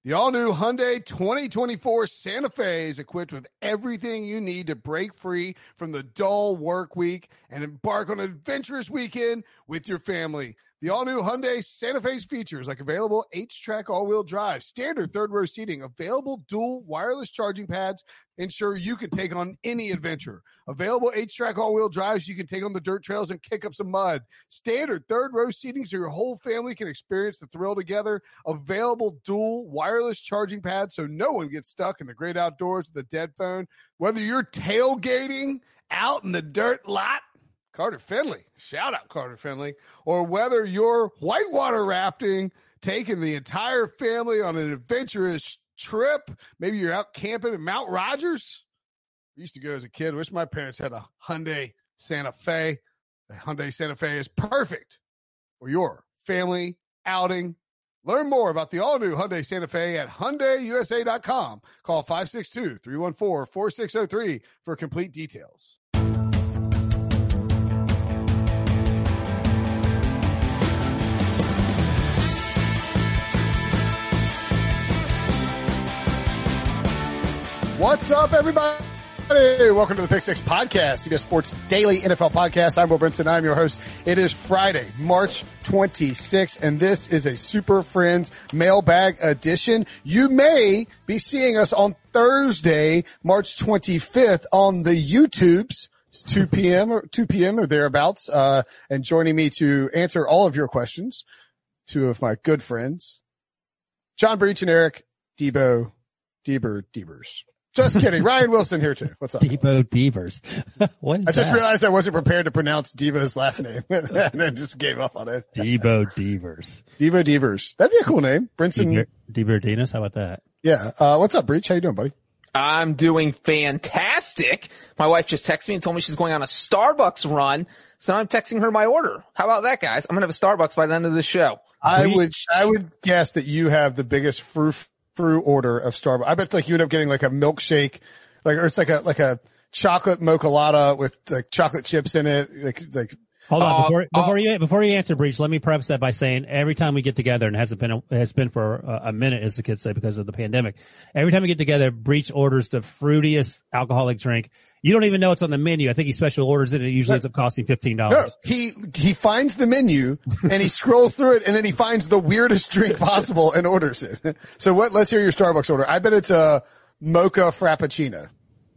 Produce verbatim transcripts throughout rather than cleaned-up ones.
The all-new Hyundai twenty twenty-four Santa Fe is equipped with everything you need to break free from the dull work week and embark on an adventurous weekend with your family. The all-new Hyundai Santa Fe's features like available H-Track all-wheel drive, standard third-row seating, available dual wireless charging pads, ensure you can take on any adventure. Available H-Track all-wheel drives, you can take on the dirt trails and kick up some mud. Standard third-row seating so your whole family can experience the thrill together. Available dual wireless charging pads so no one gets stuck in the great outdoors with a dead phone. Whether you're tailgating out in the dirt lot, Carter Finley, shout out Carter Finley, or whether you're whitewater rafting, taking the entire family on an adventurous trip, maybe you're out camping at Mount Rogers. I used to go as a kid. Wish my parents had a Hyundai Santa Fe. The Hyundai Santa Fe is perfect for your family outing. Learn more about the all-new Hyundai Santa Fe at Hyundai U S A dot com. Call five six two, three one four, four six zero three for complete details. What's up, everybody? Welcome to the Pick Six Podcast, C B S Sports Daily N F L Podcast. I'm Will Brinson. I'm your host. It is Friday, March twenty-sixth, and this is a Super Friends Mailbag edition. You may be seeing us on Thursday, March twenty-fifth on the YouTubes. It's two p.m. or two p.m. or thereabouts. Uh, and joining me to answer all of your questions, two of my good friends, John Breach and Eric Debo Deber Devers. Just kidding. Ryan Wilson here too. What's up? Debo Devers. What is I just that? realized I wasn't prepared to pronounce Devo's last name and then just gave up on it. Debo Devers. Devo Devers. That'd be a cool name. Brinson. Deber Denas. How about that? Yeah. Uh, what's up, Breach? How you doing, buddy? I'm doing fantastic. My wife just texted me and told me she's going on a Starbucks run. So I'm texting her my order. How about that, guys? I'm going to have a Starbucks by the end of the show. I would, I would guess that you have the biggest frou frou order of Starbucks. I bet like you end up getting like a milkshake, like, or it's like a, like a chocolate mocha latte with like chocolate chips in it. Like, like. Hold on. Uh, before, before uh, you, before you answer, Breach, let me preface that by saying every time we get together, and it hasn't been, a, it has been for a, a minute, as the kids say, because of the pandemic. Every time we get together, Breach orders the fruitiest alcoholic drink. You don't even know it's on the menu. I think he special orders it, and it usually ends up costing fifteen dollars. No, he, he finds the menu and he scrolls through it and then he finds the weirdest drink possible and orders it. So what, let's hear your Starbucks order. I bet it's a mocha frappuccino.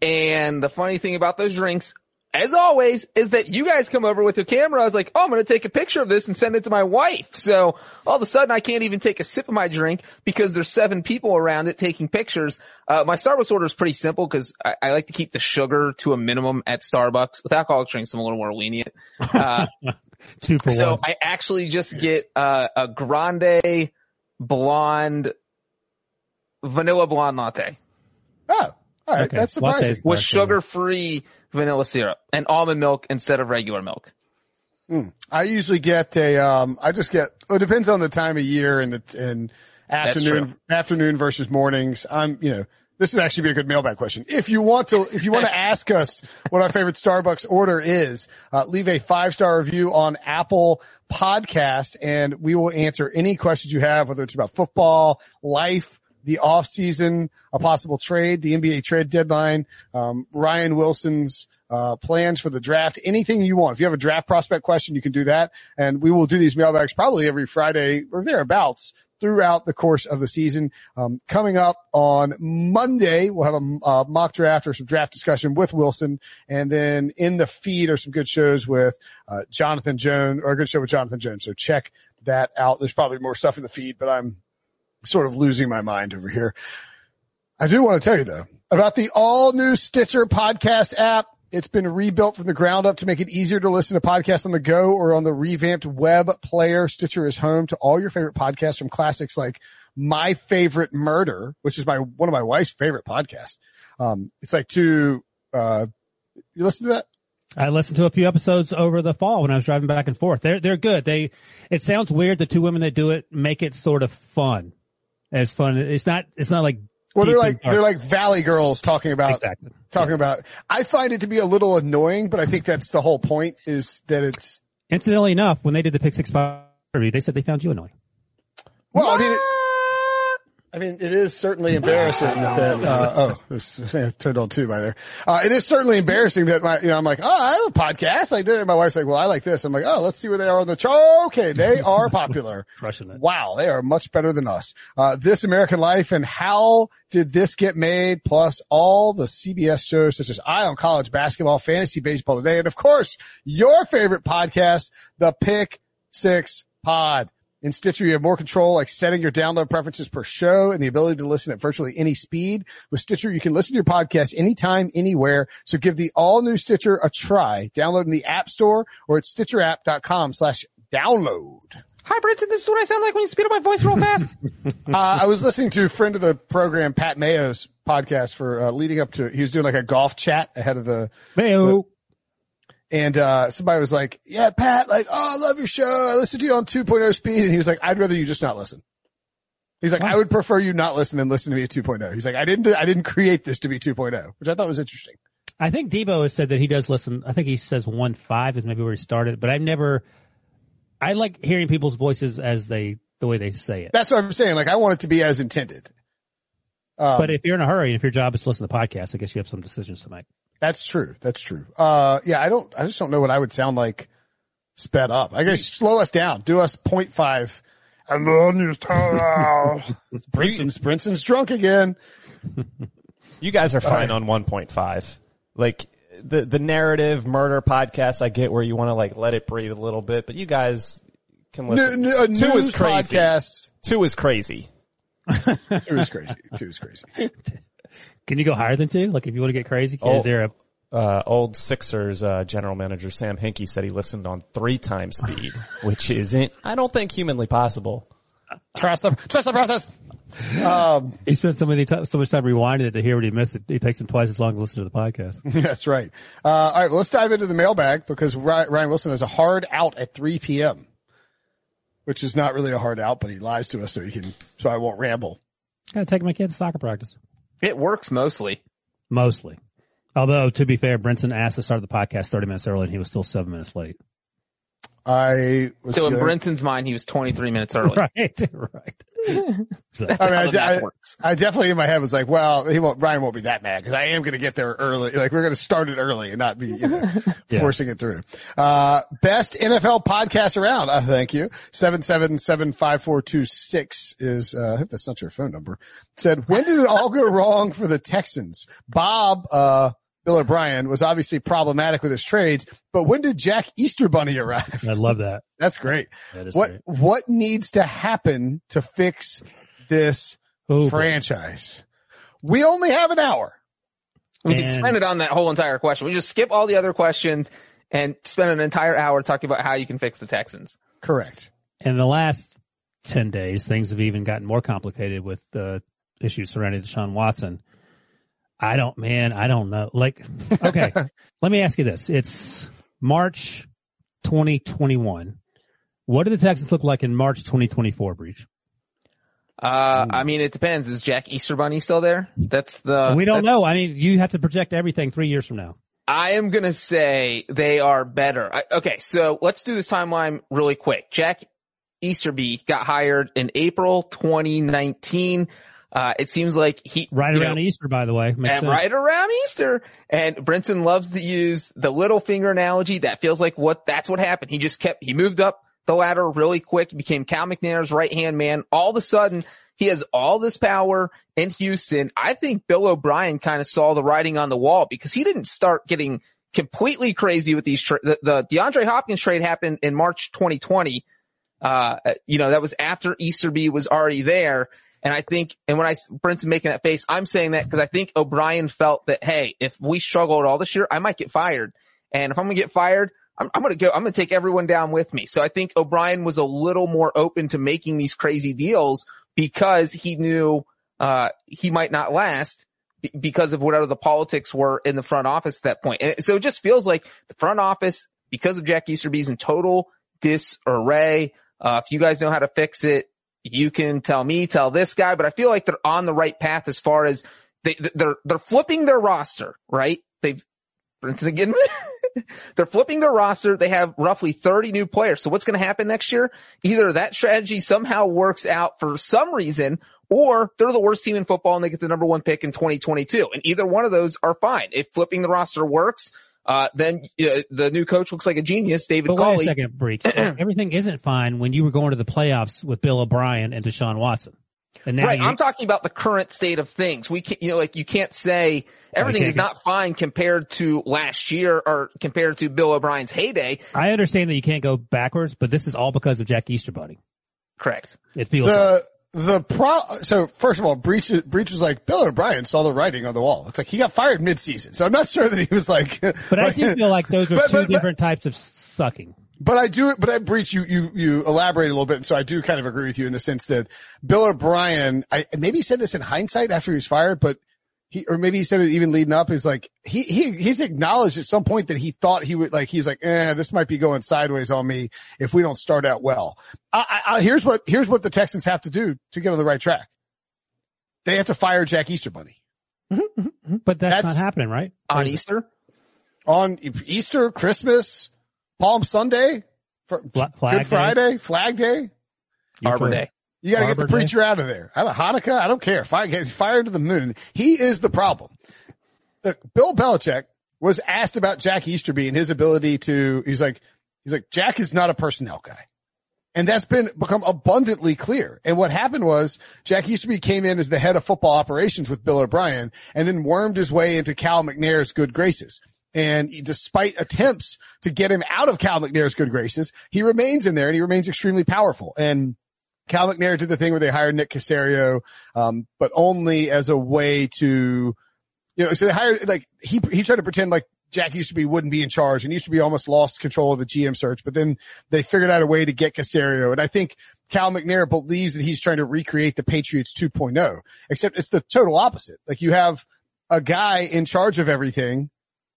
And the funny thing about those drinks, as always, is that you guys come over with your camera. I was like, oh, I'm going to take a picture of this and send it to my wife. So all of a sudden I can't even take a sip of my drink because there's seven people around it taking pictures. Uh, my Starbucks order is pretty simple because I, I like to keep the sugar to a minimum at Starbucks. With alcoholic drinks, I'm a little more lenient. Uh, Two for so one. I actually just get, uh, a grande blonde, vanilla blonde latte. Oh, all right. Okay. That's surprising. Lattes. With sugar-free vanilla syrup and almond milk instead of regular milk. Mm. I usually get a, um, I just get, well, it depends on the time of year and the, and afternoon, afternoon versus mornings. I'm, you know, this would actually be a good mailbag question. If you want to, if you want to ask us what our favorite Starbucks order is, uh, leave a five star review on Apple Podcast and we will answer any questions you have, whether it's about football, life, the off season, a possible trade, the N B A trade deadline, um, Ryan Wilson's, uh, plans for the draft, anything you want. If you have a draft prospect question, you can do that. And we will do these mailbags probably every Friday or thereabouts throughout the course of the season. Um, coming up on Monday, we'll have a uh, mock draft or some draft discussion with Wilson. And then in the feed are some good shows with, uh, Jonathan Jones, or a good show with Jonathan Jones. So check that out. There's probably more stuff in the feed, but I'm sort of losing my mind over here. I do want to tell you though about the all new Stitcher podcast app. It's been rebuilt from the ground up to make it easier to listen to podcasts on the go or on the revamped web player. Stitcher is home to all your favorite podcasts, from classics like My Favorite Murder, which is my, one of my wife's favorite podcasts. Um, it's like to, uh, you listen to that? I listened to a few episodes over the fall when I was driving back and forth. They're, they're good. They, it sounds weird. The two women that do it make it sort of fun. As fun. It's not, it's not like, well, they're like, they're like Valley Girls talking about, exactly. talking about, I find it to be a little annoying, but I think that's the whole point, is that it's. Incidentally enough, when they did the Pick Six interview, they said they found you annoying. Well, I mean, it, I mean, it is certainly embarrassing that, uh, oh, this turned on two by there. Uh, it is certainly embarrassing that my, you know, I'm like, oh, I have a podcast. I did it. My wife's like, well, I like this. I'm like, oh, let's see where they are on the chart. Okay. They are popular. Crushing it. Wow. They are much better than us. Uh, This American Life and How Did This Get Made? Plus all the C B S shows such as Eye on College Basketball, Fantasy Baseball Today. And of course, your favorite podcast, the Pick Six Pod. In Stitcher, you have more control, like setting your download preferences per show and the ability to listen at virtually any speed. With Stitcher, you can listen to your podcast anytime, anywhere. So give the all-new Stitcher a try. Download in the App Store or at stitcher app dot com slash download. Hi, Brenton. This is what I sound like when you speed up my voice real fast. uh, I was listening to a friend of the program, Pat Mayo's podcast for uh, leading up to, he was doing like a golf chat ahead of the Mayo. The, And, uh, somebody was like, yeah, Pat, like, oh, I love your show. I listen to you on two point oh speed. And he was like, I'd rather you just not listen. He's like, wow. I would prefer you not listen than listen to me at two point oh. He's like, I didn't, I didn't create this to be two point oh, which I thought was interesting. I think Debo has said that he does listen. I think he says one five is maybe where he started, but I've never, I like hearing people's voices as they, the way they say it. That's what I'm saying. Like, I want it to be as intended. Um, but if you're in a hurry and if your job is to listen to podcasts, I guess you have some decisions to make. That's true. That's true. Uh, yeah, I don't, I just don't know what I would sound like sped up. I guess slow us down. Do us point five. And then you Brinson's, Brinson's drunk again. You guys are fine uh, on one point five. Like the, the narrative murder podcast, I get where you want to like let it breathe a little bit, but you guys can listen. N- n- Two is crazy. Podcast. Two is crazy. Two is crazy. Two is crazy. Can you go higher than two? Like if you want to get crazy, oh, is there a uh, old Sixers uh, general manager Sam Hinkie said he listened on three times speed, which isn't, I don't think, humanly possible. Trust the trust the process. Um, he spent so many t- so much time rewinding it to hear what he missed. It, it takes him twice as long to listen to the podcast. That's right. Uh, all right, well, let's dive into the mailbag because Ryan Wilson has a hard out at three p.m., which is not really a hard out, but he lies to us so he can, so I won't ramble. Gotta take my kids to soccer practice. It works mostly. Mostly. Although, to be fair, Brinson asked to start the podcast thirty minutes early and he was still seven minutes late. I was So in Brinson's mind, he was twenty-three minutes early. Right, right. So, I mean, I, I, I definitely in my head was like, well, he won't, Ryan won't be that mad because I am going to get there early. Like we're going to start it early and not be, you know, yeah. forcing it through. Uh, best N F L podcast around. Uh, thank you. seven seven seven five four two six is, uh, I hope that's not your phone number. Said, when did it all go wrong for the Texans? Bob, uh, Bill O'Brien was obviously problematic with his trades, but when did Jack Easter Bunny arrive? I love that. That's great. That is what, great. what needs to happen to fix this Ooh, franchise? Boy. We only have an hour. We and... can spend it on that whole entire question. We just skip all the other questions and spend an entire hour talking about how you can fix the Texans. Correct. In the last ten days, things have even gotten more complicated with the issues surrounding Deshaun Watson. I don't, man, I don't know. Like, okay, let me ask you this. It's March twenty twenty-one. What do the Texans look like in March twenty twenty-four, Breach? Uh, I mean, it depends. Is Jack Easter Bunny still there? That's the... We don't know. I mean, you have to project everything three years from now. I am going to say they are better. I, okay, so let's do this timeline really quick. Jack Easterby got hired in April twenty nineteen. Uh, it seems like he, right around know, Easter, by the way. Makes and sense. Right around Easter. And Brinson loves to use the little finger analogy. That feels like what, that's what happened. He just kept, he moved up the ladder really quick, became Cal McNair's right hand man. All of a sudden, he has all this power in Houston. I think Bill O'Brien kind of saw the writing on the wall because he didn't start getting completely crazy with these, tra- the, the DeAndre Hopkins trade happened in March twenty twenty. Uh, you know, that was after Easterby was already there. And I think, and when I, Brinson making that face, I'm saying that because I think O'Brien felt that, hey, if we struggle at all this year, I might get fired. And if I'm going to get fired, I'm, I'm going to go, I'm going to take everyone down with me. So I think O'Brien was a little more open to making these crazy deals because he knew, uh, he might not last b- because of whatever the politics were in the front office at that point. And so it just feels like the front office, because of Jack Easterby's in total disarray. Uh, if you guys know how to fix it, you can tell me, tell this guy, but I feel like they're on the right path as far as they, they're, they're flipping their roster, right? They've, Brinson again, they're flipping their roster. They have roughly thirty new players. So what's going to happen next year? Either that strategy somehow works out for some reason, or they're the worst team in football and they get the number one pick in twenty twenty-two. And either one of those are fine. If flipping the roster works, uh, then uh, the new coach looks like a genius, David But Culley. wait a second, Breach. Everything isn't fine when you were going to the playoffs with Bill O'Brien and Deshaun Watson. And now Right, you, I'm talking about the current state of things. We can't, you know, like you can't say everything can't is get- not fine compared to last year or compared to Bill O'Brien's heyday. I understand that you can't go backwards, but this is all because of Jack Easterbunny. Correct. It feels like. The, the pro, so first of all, Breach, Breach was like, Bill O'Brien saw the writing on the wall. It's like he got fired mid-season. So I'm not sure that he was like, But I do feel like those are But- two but- but- different types of sucking. But I do, but I Breach, you, you, you elaborate a little bit. And so I do kind of agree with you in the sense that Bill O'Brien, I, maybe he said this in hindsight after he was fired, but he, or maybe he said it even leading up, is like, he, he, he's acknowledged at some point that he thought he would, like, he's like, eh, this might be going sideways on me if we don't start out well. I, I, I here's what, here's what the Texans have to do to get on the right track. They have to fire Jack Easterbunny. But that's, That's- not happening, right? On Easter? On Easter, Christmas, Palm Sunday, for, Fla- Flag Good Day. Friday, Flag Day. Arbor Day. You got to get the Arbor Day. preacher out of there. I don't, Hanukkah, I don't care. Fire, get fired to the moon. He is the problem. Look, Bill Belichick was asked about Jack Easterby and his ability to, he's like, he's like, Jack is not a personnel guy. And that's been become abundantly clear. And what happened was Jack Easterby came in as the head of football operations with Bill O'Brien and then wormed his way into Cal McNair's good graces. And he, despite attempts to get him out of Cal McNair's good graces, he remains in there and he remains extremely powerful. And Cal McNair did the thing where they hired Nick Caserio, um, but only as a way to, you know, so they hired, like, he, he tried to pretend like Jack Easterby wouldn't be in charge and Easterby almost lost control of the G M search, but then they figured out a way to get Caserio. And I think Cal McNair believes that he's trying to recreate the Patriots two point oh, except it's the total opposite. Like you have a guy in charge of everything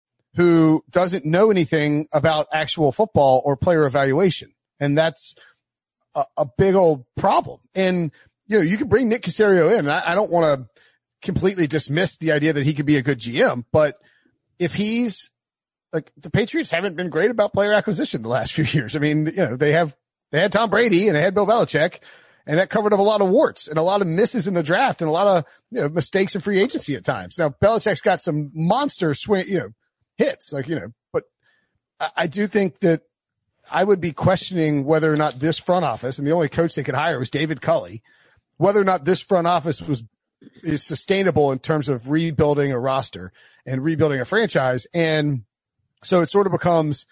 who doesn't know anything about actual football or player evaluation. And that's a, a big old problem. And, you know, you can bring Nick Caserio in. I, I don't want to completely dismiss the idea that he could be a good G M, but if he's like, the Patriots haven't been great about player acquisition the last few years. I mean, you know, they have, they had Tom Brady and they had Bill Belichick and that covered up a lot of warts and a lot of misses in the draft and a lot of, you know, mistakes in free agency at times. Now Belichick's got some monster swing, you know, hits, like, you know, but I, I do think that I would be questioning whether or not this front office, and the only coach they could hire was David Culley, whether or not this front office was, is sustainable in terms of rebuilding a roster and rebuilding a franchise. And so it sort of becomes,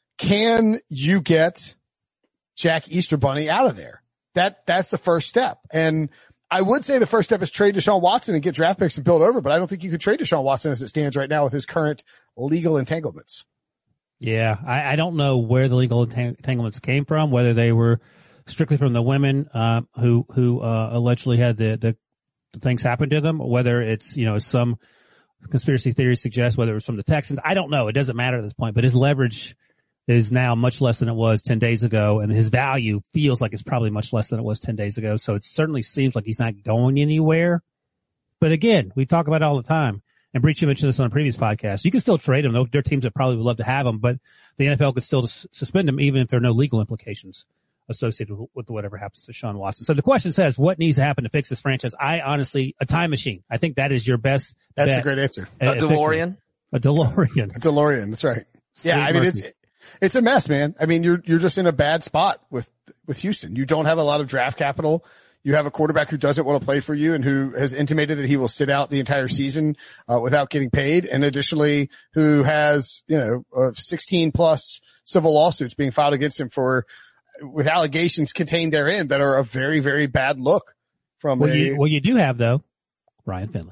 can you get Jack Easterbunny out of there? That, that's the first step. And I would say the first step is trade Deshaun Watson and get draft picks and build over, but I don't think you could trade Deshaun Watson as it stands right now with his current legal entanglements. Yeah, I, I don't know where the legal entanglements came from, whether they were strictly from the women uh, who who uh, allegedly had the, the the things happen to them, or whether it's, you know, some conspiracy theories suggest whether it was from the Texans. I don't know. It doesn't matter at this point, but his leverage is now much less than it was ten days ago, and his value feels like it's probably much less than it was ten days ago. So it certainly seems like he's not going anywhere. But again, we talk about it all the time. And Breach, you mentioned this on a previous podcast. You can still trade him. There are teams that probably would love to have him, but the N F L could still s- suspend him even if there are no legal implications associated with, with whatever happens to Sean Watson. So the question says, what needs to happen to fix this franchise? I honestly, a time machine. I think that is your best That's bet a great answer. A DeLorean? A DeLorean. A DeLorean. That's right. Sweet yeah. I mean, mercy. it's, it's a mess, man. I mean, you're, you're just in a bad spot with, with Houston. You don't have a lot of draft capital. You have a quarterback who doesn't want to play for you and who has intimated that he will sit out the entire season, uh, without getting paid. And additionally, who has, you know, uh, sixteen plus civil lawsuits being filed against him for, with allegations contained therein that are a very, very bad look from Well, a, you, well, you do have though, Ryan Finley.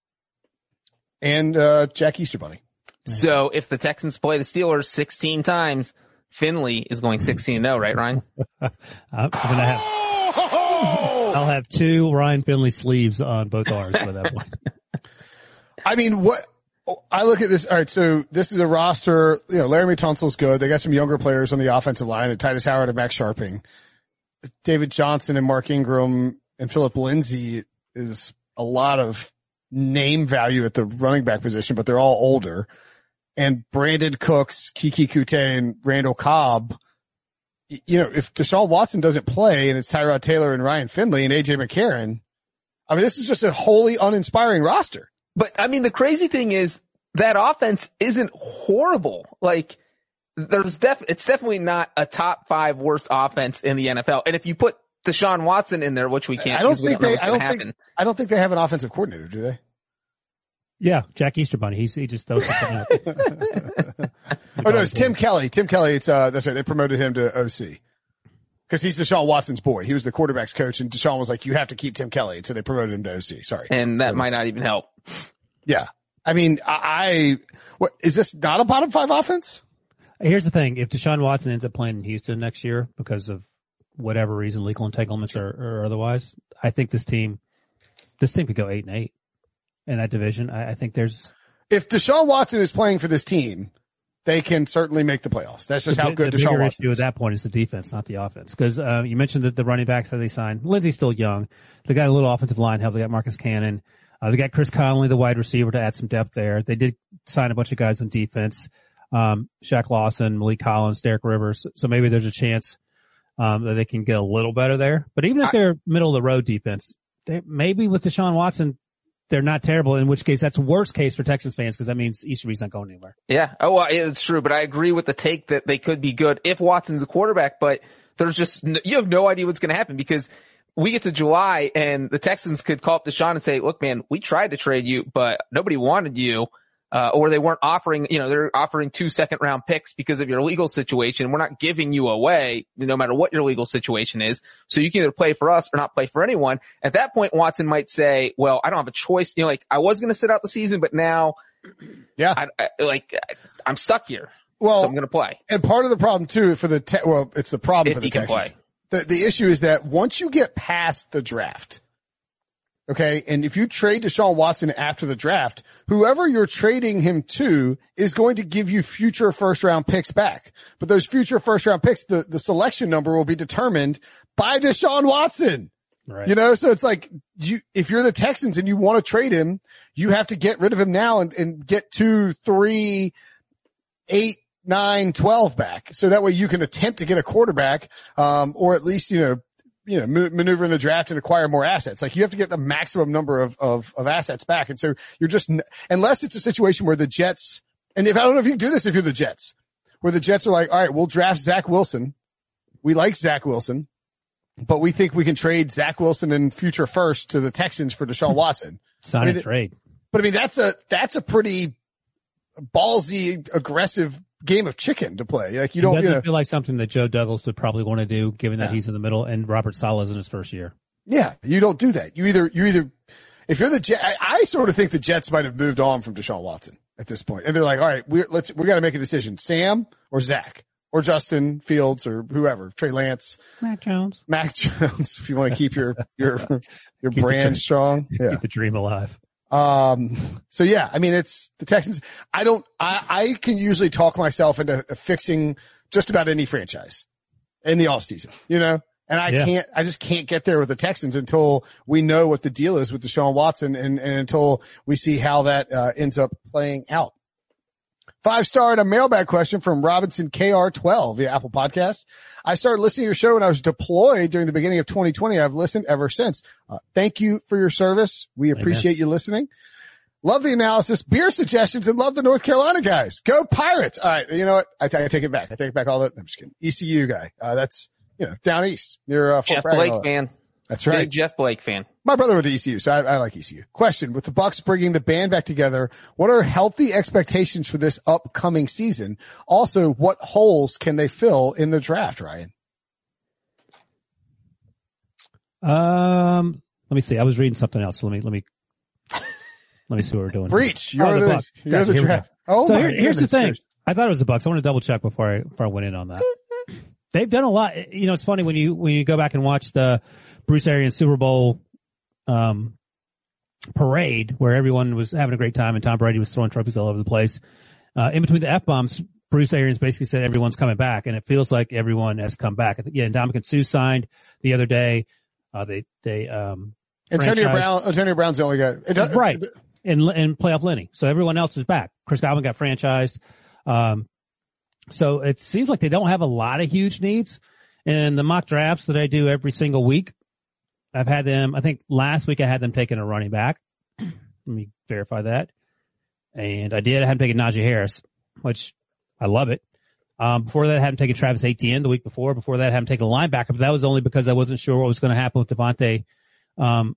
and, uh, Jack Easterbunny. So if the Texans play the Steelers sixteen times, Finley is going sixteen and oh, right, Ryan? I'm gonna have, I'll have two Ryan Finley sleeves on both arms by that point. I mean, what I look at this. All right. So this is a roster, you know, Laramie Tunsil's good. They got some younger players on the offensive line, and Titus Howard and Max Sharping. David Johnson and Mark Ingram and Philip Lindsay is a lot of name value at the running back position, but they're all older. And Brandon Cooks, Kiki Kute, and Randall Cobb. You know, if Deshaun Watson doesn't play and it's Tyrod Taylor and Ryan Finley and A J McCarron, I mean, this is just a wholly uninspiring roster. But I mean, the crazy thing is that offense isn't horrible. Like, there's def, it's definitely not a top five worst offense in the N F L. And if you put Deshaun Watson in there, which we can't, I don't think don't they, I don't happen. think, I don't think they have an offensive coordinator, do they? Yeah, Jack Easterbunny. He's, he just throws something out. Oh no, it's Tim Kelly. Tim Kelly. It's, uh, that's right. They promoted him to O C. Cause he's Deshaun Watson's boy. He was the quarterback's coach and Deshaun was like, you have to keep Tim Kelly. So they promoted him to O C. Sorry. And that might not even help. Yeah. I mean, I, I, what, is this not a bottom five offense? Here's the thing. If Deshaun Watson ends up playing in Houston next year because of whatever reason, legal entanglements or, or otherwise, I think this team, this team could go eight and eight in that division. I, I think there's, if Deshaun Watson is playing for this team, they can certainly make the playoffs. That's just the, how good the Deshaun bigger Watson issue is. at that point is the defense, not the offense. Cause, uh, you mentioned that the running backs that they signed, Lindsey's still young. They got a little offensive line help. They got Marcus Cannon. Uh, they got Chris Conley, the wide receiver, to add some depth there. They did sign a bunch of guys on defense. Um, Shaq Lawson, Malik Collins, Derek Rivers. So maybe there's a chance, um, that they can get a little better there. But even if they're middle of the road defense, they, maybe with Deshaun Watson, they're not terrible, in which case that's worst case for Texans fans because that means Easterby's not going anywhere. Yeah. Oh, well, it's true. But I agree with the take that they could be good if Watson's the quarterback, but there's just, you have no idea what's going to happen because we get to July and the Texans could call up Deshaun and say, look, man, we tried to trade you, but nobody wanted you. Uh, or they weren't offering, you know, they're offering two second round picks because of your legal situation. We're not giving you away no matter what your legal situation is. So you can either play for us or not play for anyone. At that point, Watson might say, well, I don't have a choice. You know, like I was going to sit out the season, but now, yeah, I, I, like I'm stuck here. Well, so I'm going to play. And part of the problem too for the, te- well, it's the problem if for the he can Texans. Play. The, the issue is that once you get past the draft, okay, and if you trade Deshaun Watson after the draft, whoever you're trading him to is going to give you future first round picks back. But those future first round picks, the, the selection number will be determined by Deshaun Watson. Right. You know, so it's like you, if you're the Texans and you want to trade him, you have to get rid of him now and, and get two, three, eight, nine, twelve back. So that way you can attempt to get a quarterback, um, or at least, you know, you know, maneuver in the draft and acquire more assets. Like you have to get the maximum number of, of, of assets back. And so you're just, unless it's a situation where the Jets, and if I don't know if you can do this if you're the Jets, where the Jets are like, all right, we'll draft Zach Wilson. We like Zach Wilson, but we think we can trade Zach Wilson and future first to the Texans for Deshaun Watson. It's not I mean, a trade. But I mean, that's a, that's a pretty ballsy, aggressive game of chicken to play. Like you don't, it doesn't you know, feel like something that Joe Douglas would probably want to do given that yeah. he's in the middle and Robert Saleh's in his first year. Yeah. You don't do that. You either, you either, if you're the Jets, I, I sort of think the Jets might have moved on from Deshaun Watson at this point. And they're like, all right, we're, let's, we got to make a decision. Sam or Zach or Justin Fields or whoever, Trey Lance, Mac Jones, Mac Jones, if you want to keep your, your, your keep brand the, strong. Yeah. Keep the dream alive. Um, so yeah, I mean, it's the Texans. I don't, I, I can usually talk myself into fixing just about any franchise in the offseason, you know, and I yeah. can't, I just can't get there with the Texans until we know what the deal is with Deshaun Watson and, and until we see how that, uh, ends up playing out. Five star and a mailbag question from Robinson K R twelve via Apple Podcasts. I started listening to your show when I was deployed during the beginning of twenty twenty. I've listened ever since. Uh, thank you for your service. We appreciate Amen. You listening. Love the analysis, beer suggestions, and love the North Carolina guys. Go Pirates. All right. You know what? I, t- I take it back. I take back all that. I'm just kidding. E C U guy. Uh, that's, you know, down east near, uh, Jeff Blake fan. That's right. Big Jeff Blake fan. My brother went to E C U, so I, I like E C U. Question, with the Bucs bringing the band back together, what are healthy expectations for this upcoming season? Also, what holes can they fill in the draft, Ryan? Um, let me see. I was reading something else. So let me, let me, let me see what we're doing. Breach. You're oh, the, the you're Guys, the draft. Oh, so my here, here's the thing. Goodness. I thought it was the Bucs. I want to double check before I, before I went in on that. They've done a lot. You know, it's funny when you, when you go back and watch the Bruce Arians Super Bowl, um, parade where everyone was having a great time and Tom Brady was throwing trophies all over the place. Uh, in between the F-bombs, Bruce Arians basically said everyone's coming back, and it feels like everyone has come back. I think, yeah, and Ndamukong Suh signed the other day. Uh, they, they, um, Antonio Brown, Antonio Brown's the only guy. It does, right. And, and playoff Lenny. So everyone else is back. Chris Godwin got franchised. Um, so it seems like they don't have a lot of huge needs. And the mock drafts that I do every single week, I've had them, I think last week I had them taking a running back. Let me verify that. And I did. I had them taking Najee Harris, which I love it. Um, before that, I had them taking Travis Etienne the week before. Before that, I had them taking a linebacker, but that was only because I wasn't sure what was going to happen with Devontae, um,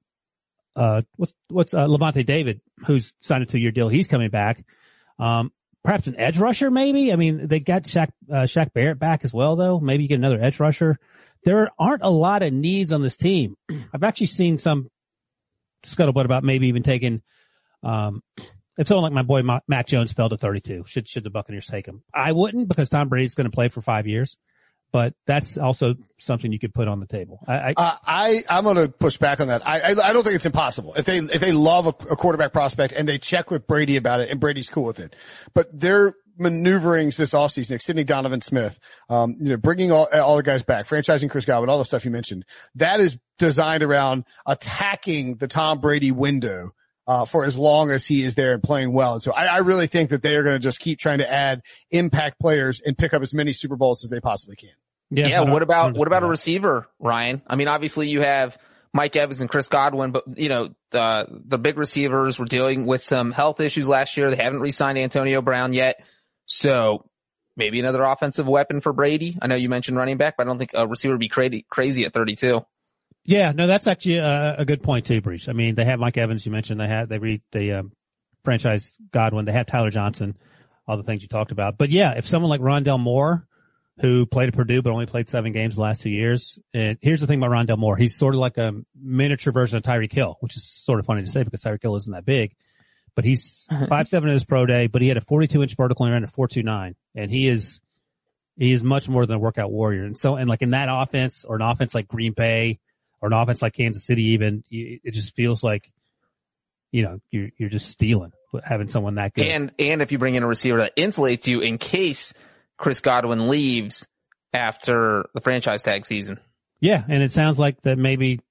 uh, what's, what's, uh, Levante David, who's signed a two year deal. He's coming back. Um, perhaps an edge rusher, maybe. I mean, they got Shaq, uh, Shaq Barrett back as well, though. Maybe you get another edge rusher. There aren't a lot of needs on this team. I've actually seen some scuttlebutt about maybe even taking, um, if someone like my boy Mac Jones fell to thirty-two, should, should the Buccaneers take him? I wouldn't, because Tom Brady's going to play for five years, but that's also something you could put on the table. I, I, uh, I I'm going to push back on that. I, I, I don't think it's impossible. If they, if they love a, a quarterback prospect and they check with Brady about it and Brady's cool with it, but they're maneuverings this offseason, extending Donovan Smith, um, you know, bringing all, all the guys back, franchising Chris Godwin, all the stuff you mentioned, that is designed around attacking the Tom Brady window, uh, for as long as he is there and playing well. And so I, I really think that they are going to just keep trying to add impact players and pick up as many Super Bowls as they possibly can. Yeah. yeah what about, what about a receiver, Ryan? I mean, obviously you have Mike Evans and Chris Godwin, but you know, the, the big receivers were dealing with some health issues last year. They haven't re-signed Antonio Brown yet. So maybe another offensive weapon for Brady. I know you mentioned running back, but I don't think a receiver would be crazy, crazy at thirty-two. Yeah, no, that's actually a, a good point too, Breach. I mean, they have Mike Evans. You mentioned they had, they re, they, um, franchise Godwin. They have Tyler Johnson, all the things you talked about. But yeah, if someone like Rondell Moore, who played at Purdue but only played seven games the last two years, and here's the thing about Rondell Moore. He's sort of like a miniature version of Tyreek Hill, which is sort of funny to say because Tyreek Hill isn't that big. But he's five seven in his pro day, but he had a forty-two inch vertical and ran a four two nine. And he is, he is much more than a workout warrior. And so, and like in that offense, or an offense like Green Bay, or an offense like Kansas City even, it just feels like, you know, you're, you're just stealing having someone that good. And, and if you bring in a receiver that insulates you in case Chris Godwin leaves after the franchise tag season. Yeah. And it sounds like that maybe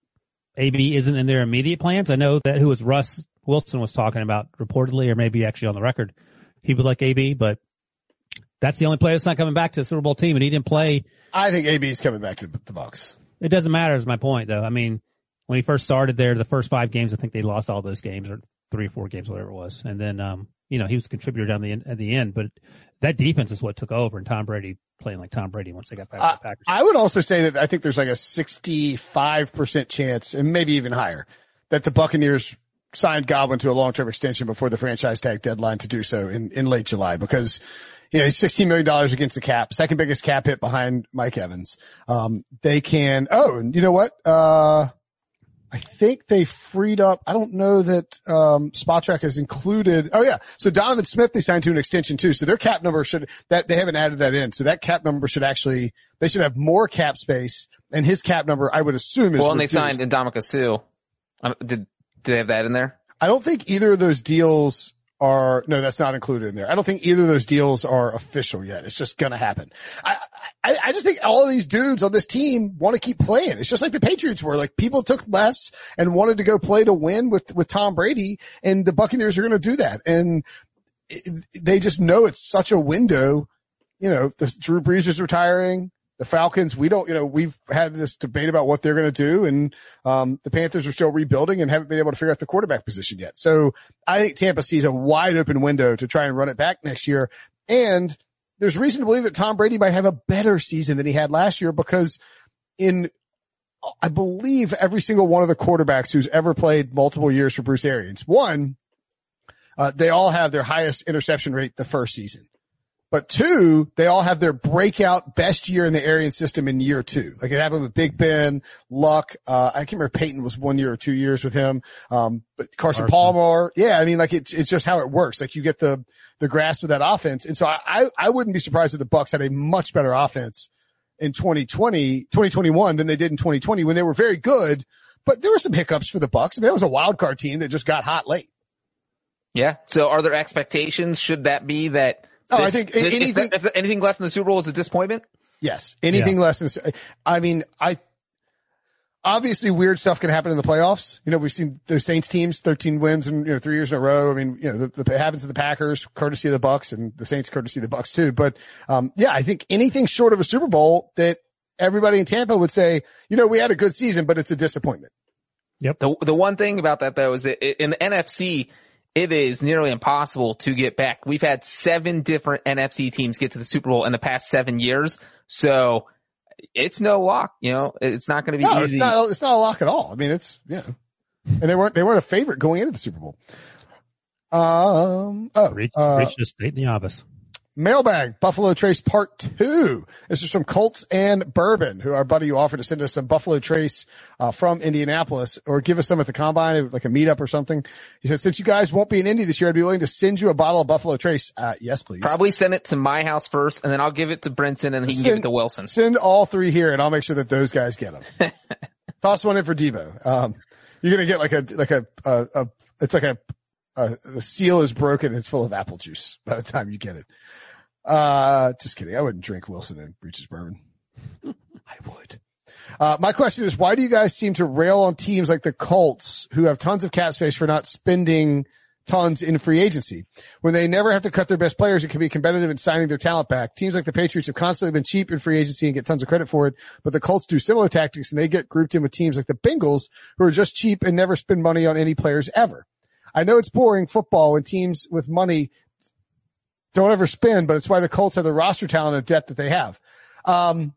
A B isn't in their immediate plans. I know that who was Russ Wilson was talking about reportedly, or maybe actually on the record, he would like A B, but that's the only player that's not coming back to the Super Bowl team, and he didn't play. I think A B is coming back to the Bucs. It doesn't matter is my point though. I mean, when he first started there, the first five games, I think they lost all those games, or three or four games, whatever it was. And then, um, you know, he was a contributor down the end, at the end, but that defense is what took over, and Tom Brady playing like Tom Brady once they got back to the Packers. Uh, I would also say that I think there's like a sixty-five percent chance, and maybe even higher, that the Buccaneers signed Godwin to a long-term extension before the franchise tag deadline to do so in, in late July, because, you know, he's sixteen million dollars against the cap, second biggest cap hit behind Mike Evans. Um, they can, oh, and you know what? Uh, I think they freed up, I don't know that, um, Spot Track has included, oh yeah. So Donovan Smith, they signed to an extension too. So their cap number should, that, they haven't added that in. So that cap number should actually, they should have more cap space, and his cap number, I would assume is well, and reduced. they signed Ndamukong Suh. Did, Do they have that in there? I don't think either of those deals are, no, that's not included in there. I don't think either of those deals are official yet. It's just gonna happen. I, I, I just think all of these dudes on this team want to keep playing. It's just like the Patriots were. Like, people took less and wanted to go play to win with, with Tom Brady, and the Buccaneers are gonna do that. And it, they just know it's such a window. You know, the Drew Brees is retiring. The Falcons, we don't, you know, we've had this debate about what they're going to do, and um the Panthers are still rebuilding and haven't been able to figure out the quarterback position yet. So I think Tampa sees a wide open window to try and run it back next year. And there's reason to believe that Tom Brady might have a better season than he had last year, because in, I believe, every single one of the quarterbacks who's ever played multiple years for Bruce Arians, one, uh, they all have their highest interception rate the first season. But two, they all have their breakout best year in the Arians system in year two. Like it happened with Big Ben, Luck. Uh, I can't remember, Peyton was one year or two years with him. Um, but Carson, Carson Palmer. Yeah. I mean, like it's, it's just how it works. Like you get the, the grasp of that offense. And so I, I wouldn't be surprised if the Bucs had a much better offense in twenty twenty, twenty twenty-one than they did in twenty twenty, when they were very good. But there were some hiccups for the Bucs. I mean, it was a wild card team that just got hot late. Yeah. So are there expectations? Should that be that? Oh, this, I think this, anything, if, if anything less than the Super Bowl is a disappointment? Yes. Anything yeah. less than, I mean, I, obviously weird stuff can happen in the playoffs. You know, we've seen those Saints teams, thirteen wins in, you know, three years in a row. I mean, you know, the, the, it happens to the Packers, courtesy of the Bucs, and the Saints, courtesy of the Bucs too. But, um, yeah, I think anything short of a Super Bowl that everybody in Tampa would say, you know, we had a good season, but it's a disappointment. Yep. The, the one thing about that though is that in the N F C, it is nearly impossible to get back. We've had seven different N F C teams get to the Super Bowl in the past seven years. So it's no lock, you know, it's not going to be no, easy. It's not, it's not a lock at all. I mean, it's, yeah. And they weren't, they weren't a favorite going into the Super Bowl. Um, oh, Reach, uh, reach the state in the office. Mailbag, Buffalo Trace part two. This is from Colts and Bourbon, who our buddy who offered to send us some Buffalo Trace, uh, from Indianapolis or give us some at the combine, like a meetup or something. He said, since you guys won't be in Indy this year, I'd be willing to send you a bottle of Buffalo Trace. Uh, yes, please. Probably send it to my house first and then I'll give it to Brinson and he can send, give it to Wilson. Send all three here and I'll make sure that those guys get them. Toss one in for Debo. Um, you're going to get like a, like a, a, a it's like a, a, the seal is broken and it's full of apple juice by the time you get it. Uh, just kidding. I wouldn't drink Wilson and Breach's bourbon. I would. Uh, my question is, why do you guys seem to rail on teams like the Colts who have tons of cap space for not spending tons in free agency? When they never have to cut their best players, it can be competitive in signing their talent back. Teams like the Patriots have constantly been cheap in free agency and get tons of credit for it, but the Colts do similar tactics and they get grouped in with teams like the Bengals who are just cheap and never spend money on any players ever. I know it's boring football when teams with money don't ever spend, but it's why the Colts have the roster talent and depth that they have. Um,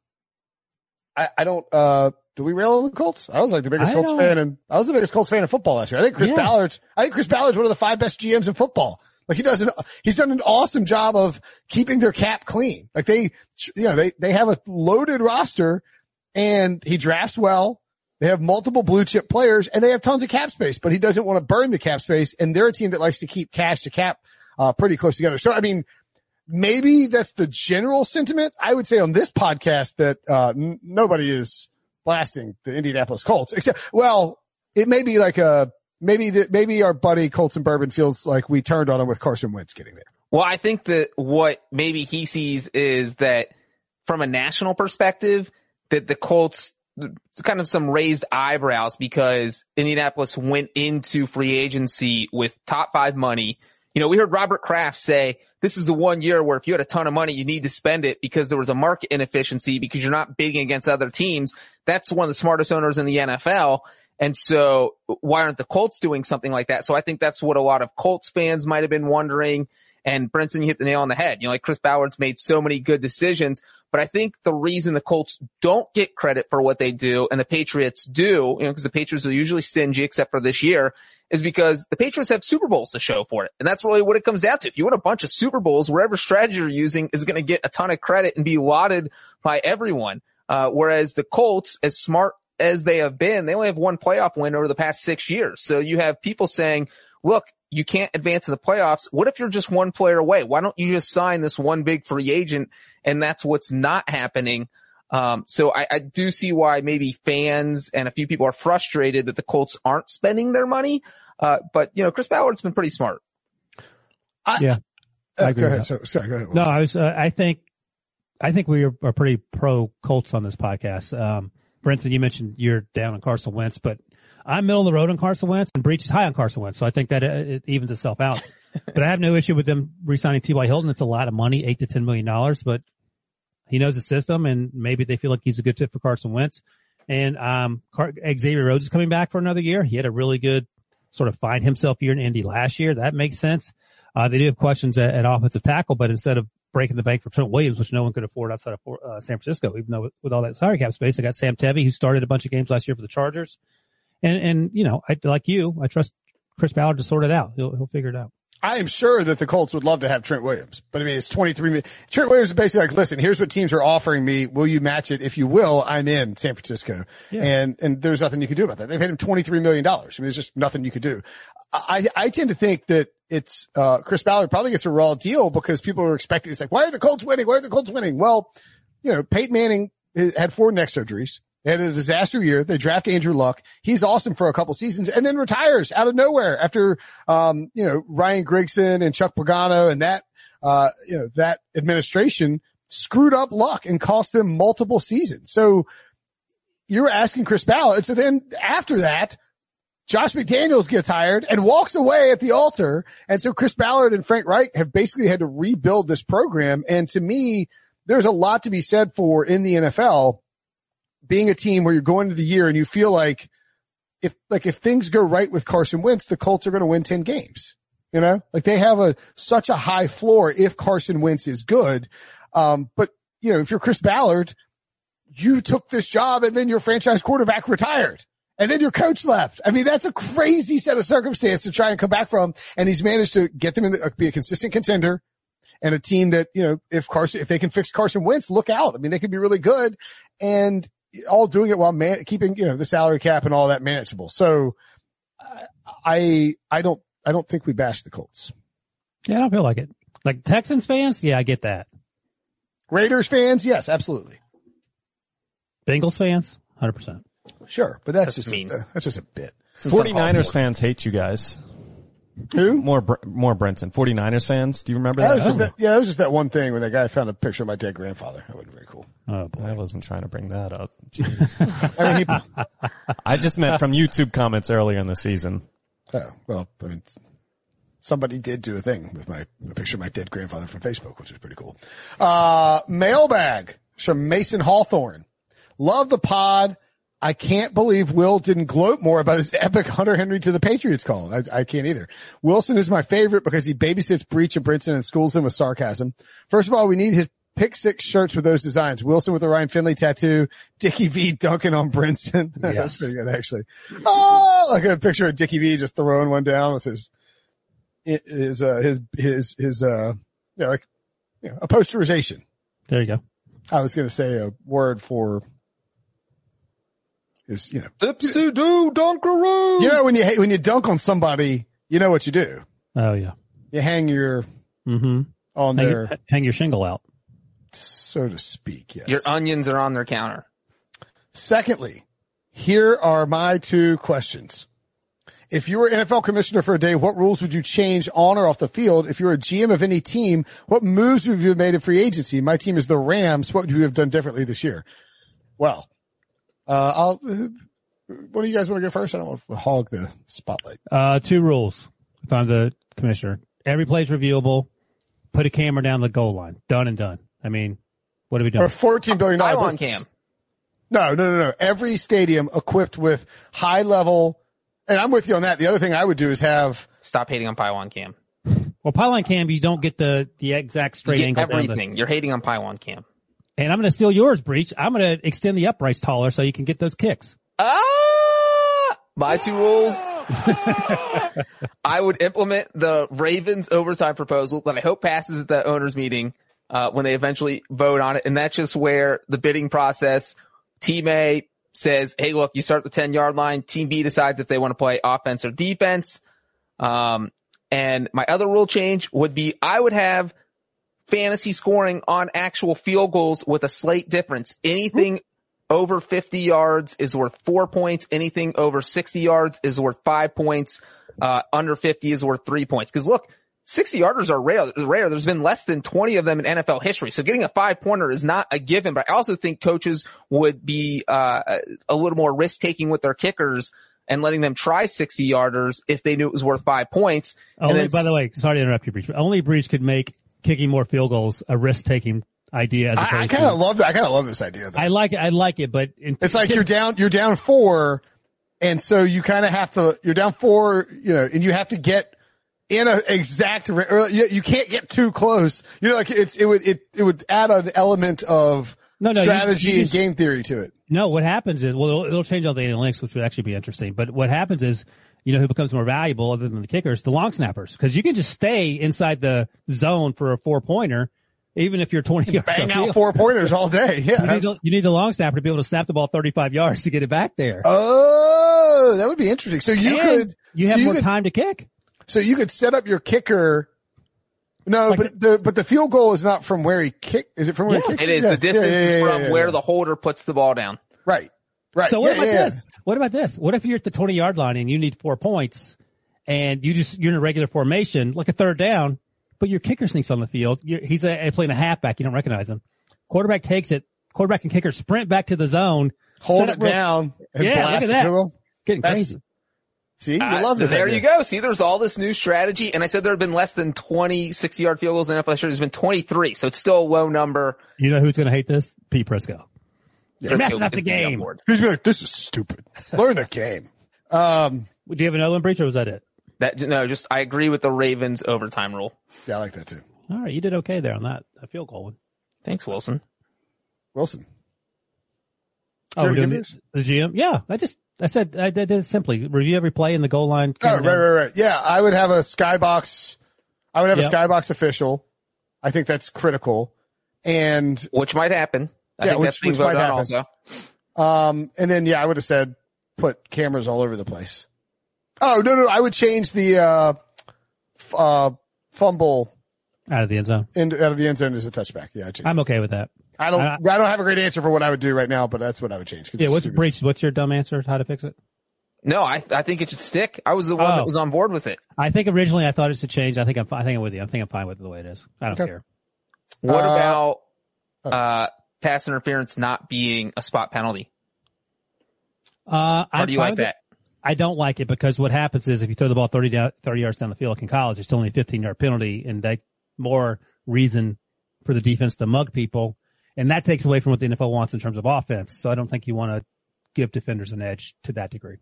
I, I don't, uh, do we rail on the Colts? I was like the biggest I Colts don't. fan and I was the biggest Colts fan in football last year. I think Chris Yeah. Ballard's, I think Chris Ballard's one of the five best G Ms in football. Like he does an, he's done an awesome job of keeping their cap clean. Like they, you know, they, they have a loaded roster and he drafts well. They have multiple blue chip players and they have tons of cap space, but he doesn't want to burn the cap space. And they're a team that likes to keep cash to cap Uh, pretty close together. So, I mean, maybe that's the general sentiment. I would say on this podcast that, uh, n- nobody is blasting the Indianapolis Colts except, well, it may be like a, maybe that, maybe our buddy Colts and Bourbon feels like we turned on him with Carson Wentz getting there. Well, I think that what maybe he sees is that from a national perspective, that the Colts kind of some raised eyebrows because Indianapolis went into free agency with top five money. You know, we heard Robert Kraft say this is the one year where if you had a ton of money, you need to spend it because there was a market inefficiency because you're not bidding against other teams. That's one of the smartest owners in the N F L. And so why aren't the Colts doing something like that? So I think that's what a lot of Colts fans might have been wondering. And Brinson, you hit the nail on the head. You know, like Chris Ballard's made so many good decisions, but I think the reason the Colts don't get credit for what they do and the Patriots do, you know, because the Patriots are usually stingy except for this year, is because the Patriots have Super Bowls to show for it. And that's really what it comes down to. If you win a bunch of Super Bowls, whatever strategy you're using is going to get a ton of credit and be lauded by everyone. Uh, whereas the Colts, as smart as they have been, they only have one playoff win over the past six years. So you have people saying, look, you can't advance to the playoffs. What if you're just one player away? Why don't you just sign this one big free agent? And that's what's not happening. Um, so I, I do see why maybe fans and a few people are frustrated that the Colts aren't spending their money. Uh, but you know, Chris Ballard's been pretty smart. I, Yeah. uh, I agree go with ahead. that. So, sorry, go ahead. No, I was, uh, I think, I think we are, are pretty pro Colts on this podcast. Um, Brinson, you mentioned you're down on Carson Wentz, but I'm middle of the road on Carson Wentz and Breach is high on Carson Wentz. So I think that it, it evens itself out. But I have no issue with them re-signing T Y Hilton. It's a lot of money, eight to ten million dollars, but he knows the system and maybe they feel like he's a good fit for Carson Wentz. And, um, Car- Xavier Rhodes is coming back for another year. He had a really good sort of find himself year in Indy last year. That makes sense. Uh, they do have questions at, at offensive tackle, but instead of breaking the bank for Trent Williams, which no one could afford outside of uh, San Francisco, even though with, with all that salary cap space, they got Sam Tevy, who started a bunch of games last year for the Chargers. And, and, you know, I, like you, I trust Chris Ballard to sort it out. He'll, he'll figure it out. I am sure that the Colts would love to have Trent Williams, but I mean, it's twenty-three million. Trent Williams is basically like, listen, here's what teams are offering me. Will you match it? If you will, I'm in San Francisco. Yeah. And, and there's nothing you can do about that. They paid him twenty-three million dollars. I mean, there's just nothing you could do. I, I tend to think that it's, uh, Chris Ballard probably gets a raw deal because people are expecting, it's like, why are the Colts winning? Why are the Colts winning? Well, you know, Peyton Manning had four neck surgeries. They had a disaster year. They draft Andrew Luck. He's awesome for a couple seasons and then retires out of nowhere after, um, you know, Ryan Grigson and Chuck Pagano and that, uh, you know, that administration screwed up Luck and cost them multiple seasons. So you're asking Chris Ballard. So then after that, Josh McDaniels gets hired and walks away at the altar. And so Chris Ballard and Frank Reich have basically had to rebuild this program. And to me, there's a lot to be said for in the N F L being a team where you're going into the year and you feel like if, like if things go right with Carson Wentz, the Colts are going to win ten games. You know, like they have a, such a high floor if Carson Wentz is good. Um, but you know, if you're Chris Ballard, you took this job and then your franchise quarterback retired and then your coach left. I mean, that's a crazy set of circumstances to try and come back from. And he's managed to get them in the, be a consistent contender and a team that, you know, if Carson, if they can fix Carson Wentz, look out. I mean, they could be really good and all doing it while man, keeping, you know, the salary cap and all that manageable. So I, I don't, I don't think we bash the Colts. Yeah, I don't feel like it. Like Texans fans, yeah, I get that. Raiders fans, yes, absolutely. Bengals fans, one hundred percent. Sure, but that's, That's just mean. a, that's just a bit. forty-niners fans hate you guys. Who? More, Br- more Brenton. forty-niners fans. Do you remember That that? was just that, yeah, that was just that one thing when that guy found a picture of my dead grandfather. That wasn't very cool. Oh boy. I wasn't trying to bring that up. I mean, he, I just meant from YouTube comments earlier in the season. oh, well, I mean, somebody did do a thing with my, a picture of my dead grandfather from Facebook, which was pretty cool. Uh, mailbag from Mason Hawthorne. Love the pod. I can't believe Will didn't gloat more about his epic Hunter Henry to the Patriots call. I, I can't either. Wilson is my favorite because he babysits Breach and Brinson and schools him with sarcasm. First of all, we need his pick six shirts with those designs. Wilson with the Ryan Finley tattoo, Dickie V dunking on Brinson. Yes. That's pretty good, actually. Oh, like a picture of Dickie V just throwing one down with his, his, uh, his, his, his, uh, you know, like, you know, a posterization. There you go. I was going to say a word for is, you know, Dipsy do dunkaroo. you know, when you, when you dunk on somebody, you know what you do. Oh yeah. You hang your, Mm-hmm. on Hang, their, your- hang your shingle out. so to speak. Yes. Your onions are on their counter. Secondly, here are my two questions. If you were N F L commissioner for a day, what rules would you change on or off the field? If you were a G M of any team, what moves would you have made in free agency? My team is the Rams. What would you have done differently this year? Well, uh, I'll, uh, what do you guys want to go first? I don't want to hog the spotlight. Uh, two rules. If I'm the commissioner, every play is reviewable. Put a camera down the goal line. Done and done. I mean, what have we done? Or fourteen billion dollars Pylon business. cam. No, no, no, no. Every stadium equipped with high level, and I'm with you on that. The other thing I would do is have, Stop hating on Pylon cam. Well, pylon cam, you don't get the, the exact straight You angle get down the, everything. You're hating on Pylon cam. and I'm going to steal yours, Breach. I'm going to extend the uprights taller so you can get those kicks. Ah! My two rules. I would implement the Ravens overtime proposal that I hope passes at the owners meeting, uh, when they eventually vote on it. And that's just where the bidding process, team A says, hey, look, you start the ten yard line. Team B decides if they want to play offense or defense. Um, and my other rule change would be I would have fantasy scoring on actual field goals with a slight difference. Anything over fifty yards is worth four points. Anything over sixty yards is worth five points. Uh, under fifty is worth three points. Cause look, sixty yarders are rare, rare. There's been less than twenty of them in N F L history. So getting a five pointer is not a given, but I also think coaches would be, uh, a little more risk taking with their kickers and letting them try sixty yarders if they knew it was worth five points. And Only, then, by the way, sorry to interrupt you, Breach, but only Breach could make kicking more field goals a risk-taking idea as I, I opposed kind of to, love that. I kind of love this idea though. I like it, I like it, but in, It's like you're down, you're down four. And so you kind of have to, you're down four, you know, and you have to get in a exact, or you, you can't get too close. You know, like it's, it would, it, it would add an element of No, no, you- strategy you and just- game theory to it. No, what happens is, well, it'll, it'll change all the analytics, which would actually be interesting. But what happens is, you know, who becomes more valuable other than the kickers? The long snappers. Because you can just stay inside the zone for a four pointer, even if you're twenty yards Bang upfield. out four pointers all day. Yeah. You need, that's- the, you need the long snapper to be able to snap the ball thirty-five yards to get it back there. Oh, that would be interesting. So you And could, you so have you more could, time to kick. so you could set up your kicker. No, Like but the, but the field goal is not from where he kick. Is it from where Yeah. he kicks? it is Yeah, the distance yeah, yeah, is yeah, from yeah, where yeah. the holder puts the ball down. Right. Right. So what yeah, about yeah, this? What about this? What if you're at the twenty yard line and you need four points and you just, you're in a regular formation, like a third down, but your kicker sneaks on the field. You're, he's a, a playing a halfback. You don't recognize him. Quarterback takes it. Quarterback and kicker sprint back to the zone. Hold set it real- down. And Yeah, blast look at it that. to him. Getting That's- crazy. See, you Uh, love this. there idea. you go. See, there's all this new strategy. And I said there have been less than twenty sixty yard field goals in the N F L history. There's been twenty-three. So it's still a low number. You know who's going to hate this? Pete Prisco. You're messing up the game. He's be like, this is stupid. Learn the game. Um, Do you have another one, Breach, or was that it? That no, just I agree with the Ravens overtime rule. Yeah, I like that too. All right, you did okay there on that. I feel goal one. Thanks, Wilson. Wilson. Oh, we're doing the, the G M? Yeah, I just, I said, I did it simply. Review every play in the goal line. Oh, right, right, right. Yeah, I would have a skybox. I would have yep. a skybox official. I think that's critical. And. Which might happen. I yeah, think which, that's being which might happen. Also. Um, and then, yeah, I would have said put cameras all over the place. Oh, no, no, I would change the, uh, f- uh, fumble. Out of the end zone. In, out of the end zone as a touchback. Yeah, I I'm okay with that. I don't, I, I don't have a great answer for what I would do right now, but that's what I would change. Yeah, what's Breach? What's your dumb answer? How to fix it? No, I I think it should stick. I was the one oh. that was on board with it. I think originally I thought it should change. I think I'm, I think I'm with you. I think I'm fine with it the way it is. I don't okay. care. What uh, about, uh, pass interference not being a spot penalty? Uh, How do you like that? It. I don't like it because what happens is if you throw the ball thirty, down, thirty yards down the field like in college, it's only a fifteen yard penalty and that more reason for the defense to mug people. And that takes away from what the N F L wants in terms of offense. So I don't think you want to give defenders an edge to that degree.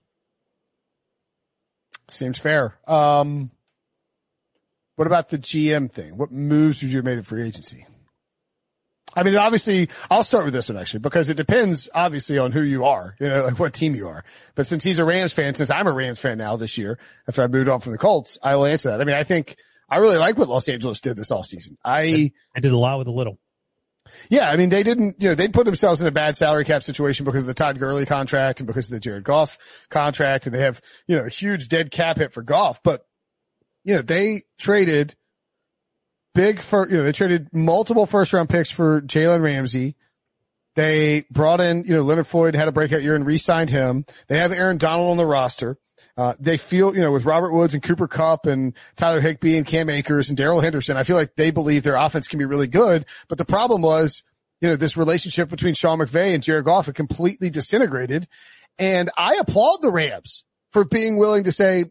Seems fair. Um, what about the G M thing? What moves would you have made in free agency? I mean, obviously, I'll start with this one actually, because it depends obviously on who you are, you know, like what team you are. But since he's a Rams fan, since I'm a Rams fan now this year, after I moved on from the Colts, I will answer that. I mean, I think I really like what Los Angeles did this all season. I, I did a lot with a little. Yeah, I mean, they didn't, you know, they put themselves in a bad salary cap situation because of the Todd Gurley contract and because of the Jared Goff contract, and they have, you know, a huge dead cap hit for Goff. But, you know, they traded big for, you know, they traded multiple first round picks for Jalen Ramsey. They brought in, you know, Leonard Floyd had a breakout year and re-signed him. They have Aaron Donald on the roster. Uh, they feel, you know, with Robert Woods and Cooper Kupp and Tyler Higbee and Cam Akers and Darrell Henderson, I feel like they believe their offense can be really good. But the problem was, you know, this relationship between Sean McVay and Jared Goff had completely disintegrated. And I applaud the Rams for being willing to say,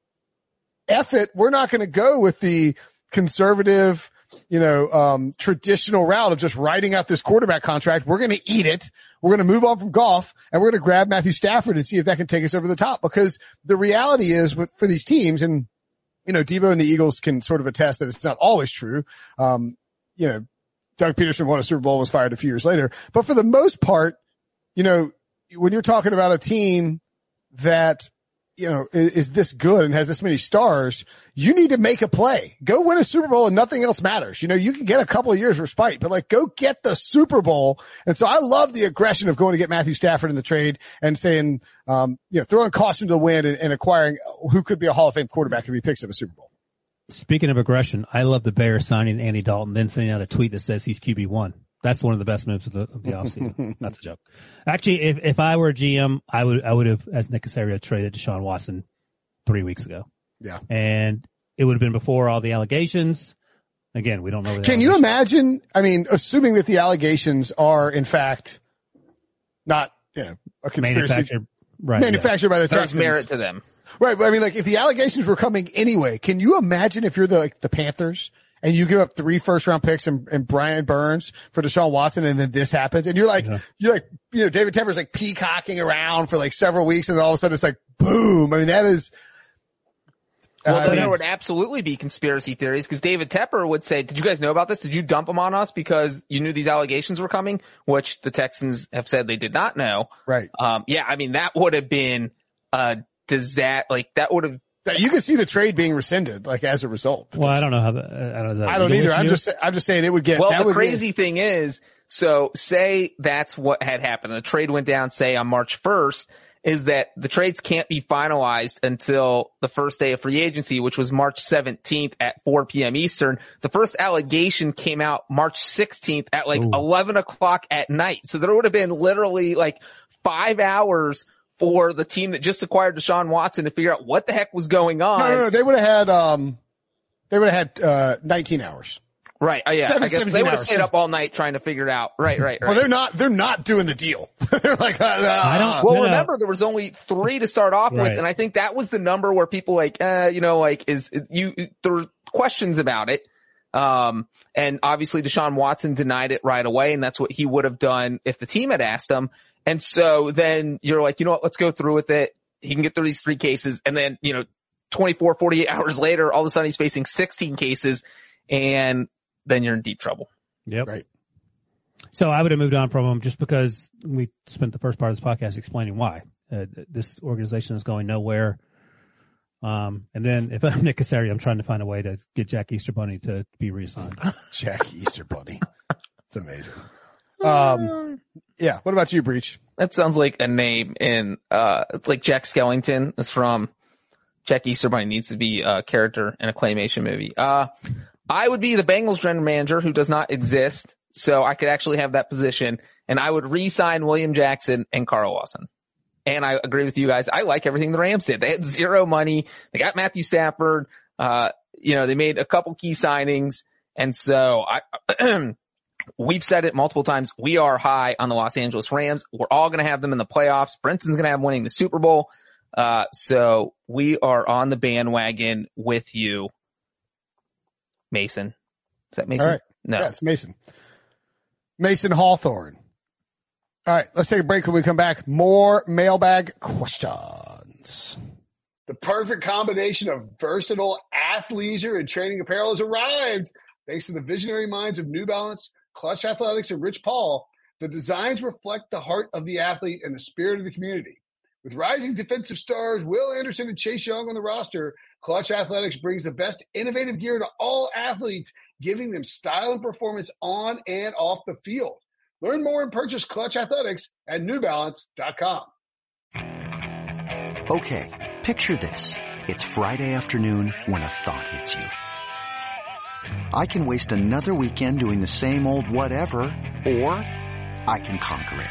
F it, we're not going to go with the conservative, you know, um, traditional route of just writing out this quarterback contract. We're going to eat it. We're going to move on from Goff and we're going to grab Matthew Stafford and see if that can take us over the top. Because the reality is with, for these teams, and, you know, Debo and the Eagles can sort of attest that it's not always true. Um, you know, Doug Peterson won a Super Bowl, was fired a few years later. But for the most part, you know, when you're talking about a team that, you know, is, is this good and has this many stars, you need to make a play. Go win a Super Bowl and nothing else matters. You know, you can get a couple of years respite, but like go get the Super Bowl. And so I love the aggression of going to get Matthew Stafford in the trade and saying, um, you know, throwing caution to the wind and, and acquiring who could be a Hall of Fame quarterback if he picks up a Super Bowl. Speaking of aggression, I love the Bears signing Andy Dalton, then sending out a tweet that says he's Q B one. That's one of the best moves of the, of the offseason. That's a joke. Actually, if, if I were a G M, I would, I would have, as Nick Caserio, traded Deshaun Watson three weeks ago. Yeah. And it would have been before all the allegations. Again, we don't know. Can you imagine? I mean, assuming that the allegations are in fact not, you know, a conspiracy manufactured, right, manufactured yeah. by the There's Texans. merit to them. Right. But I mean, like if the allegations were coming anyway, can you imagine if you're the, like the Panthers and you give up three first round picks and, and Brian Burns for Deshaun Watson and then this happens and you're like, yeah. you're like, you know, David Tepper's like peacocking around for like several weeks and then all of a sudden it's like, boom. I mean, that is, Well, uh, then I mean, there would absolutely be conspiracy theories because David Tepper would say, did you guys know about this? Did you dump them on us because you knew these allegations were coming? Which the Texans have said they did not know. Right. Um, yeah, I mean, that would have been a disaster. Like that would have. You could see the trade being rescinded, like as a result. Well, I don't know how. The, I don't know. I don't either. I'm just, I'm just saying it would get. Well, that the would crazy be, thing is, so say that's what had happened. The trade went down, say on March first, is that the trades can't be finalized until the first day of free agency, which was March seventeenth at four p.m. Eastern. The first allegation came out March sixteenth at like Ooh. eleven o'clock at night. So there would have been literally like five hours for the team that just acquired Deshaun Watson to figure out what the heck was going on. No, no, no. They would have had, um, they would have had, uh, nineteen hours. Right. Oh yeah. I guess they would have stayed up all night trying to figure it out. Right, right, right. Well, they're not, they're not doing the deal. They're like, uh, uh, I don't, well, no, remember there was only three to start off right. with. And I think that was the number where people like, uh, you know, like is you, there were questions about it. Um, and obviously Deshaun Watson denied it right away, and that's what he would have done if the team had asked him. And so then you're like, you know what, let's go through with it. He can get through these three cases. And then, you know, twenty-four, forty-eight hours later, all of a sudden he's facing sixteen cases, and then you're in deep trouble. Yep. Right. So I would have moved on from him just because we spent the first part of this podcast explaining why. Uh, this organization is going nowhere. Um, and then if I'm Nick Caserio, I'm trying to find a way to get Jack Easterbunny to be reassigned. Jack Easterbunny. It's amazing. Um, yeah. What about you, Breach? That sounds like a name in, uh, like Jack Skellington is from Jack Easterbunny needs to be a character in a claymation movie. Uh, I would be the Bengals general manager who does not exist. So I could actually have that position, and I would re-sign William Jackson and Carl Lawson. And I agree with you guys. I like everything the Rams did. They had zero money. They got Matthew Stafford. Uh, you know, they made a couple key signings. And so I, we've said it multiple times. We are high on the Los Angeles Rams. We're all going to have them in the playoffs. Brinson's going to have them winning the Super Bowl. Uh, so we are on the bandwagon with you. Mason. Is that Mason? All right. No. Yeah, it's Mason. Mason Hawthorne. All right, let's take a break. When we come back, more mailbag questions. The perfect combination of versatile athleisure and training apparel has arrived. Thanks to the visionary minds of New Balance, Clutch Athletics, and Rich Paul, the designs reflect the heart of the athlete and the spirit of the community. With rising defensive stars Will Anderson and Chase Young on the roster, Clutch Athletics brings the best innovative gear to all athletes, giving them style and performance on and off the field. Learn more and purchase Clutch Athletics at new balance dot com. Okay, picture this. It's Friday afternoon when a thought hits you. I can waste another weekend doing the same old whatever, or I can conquer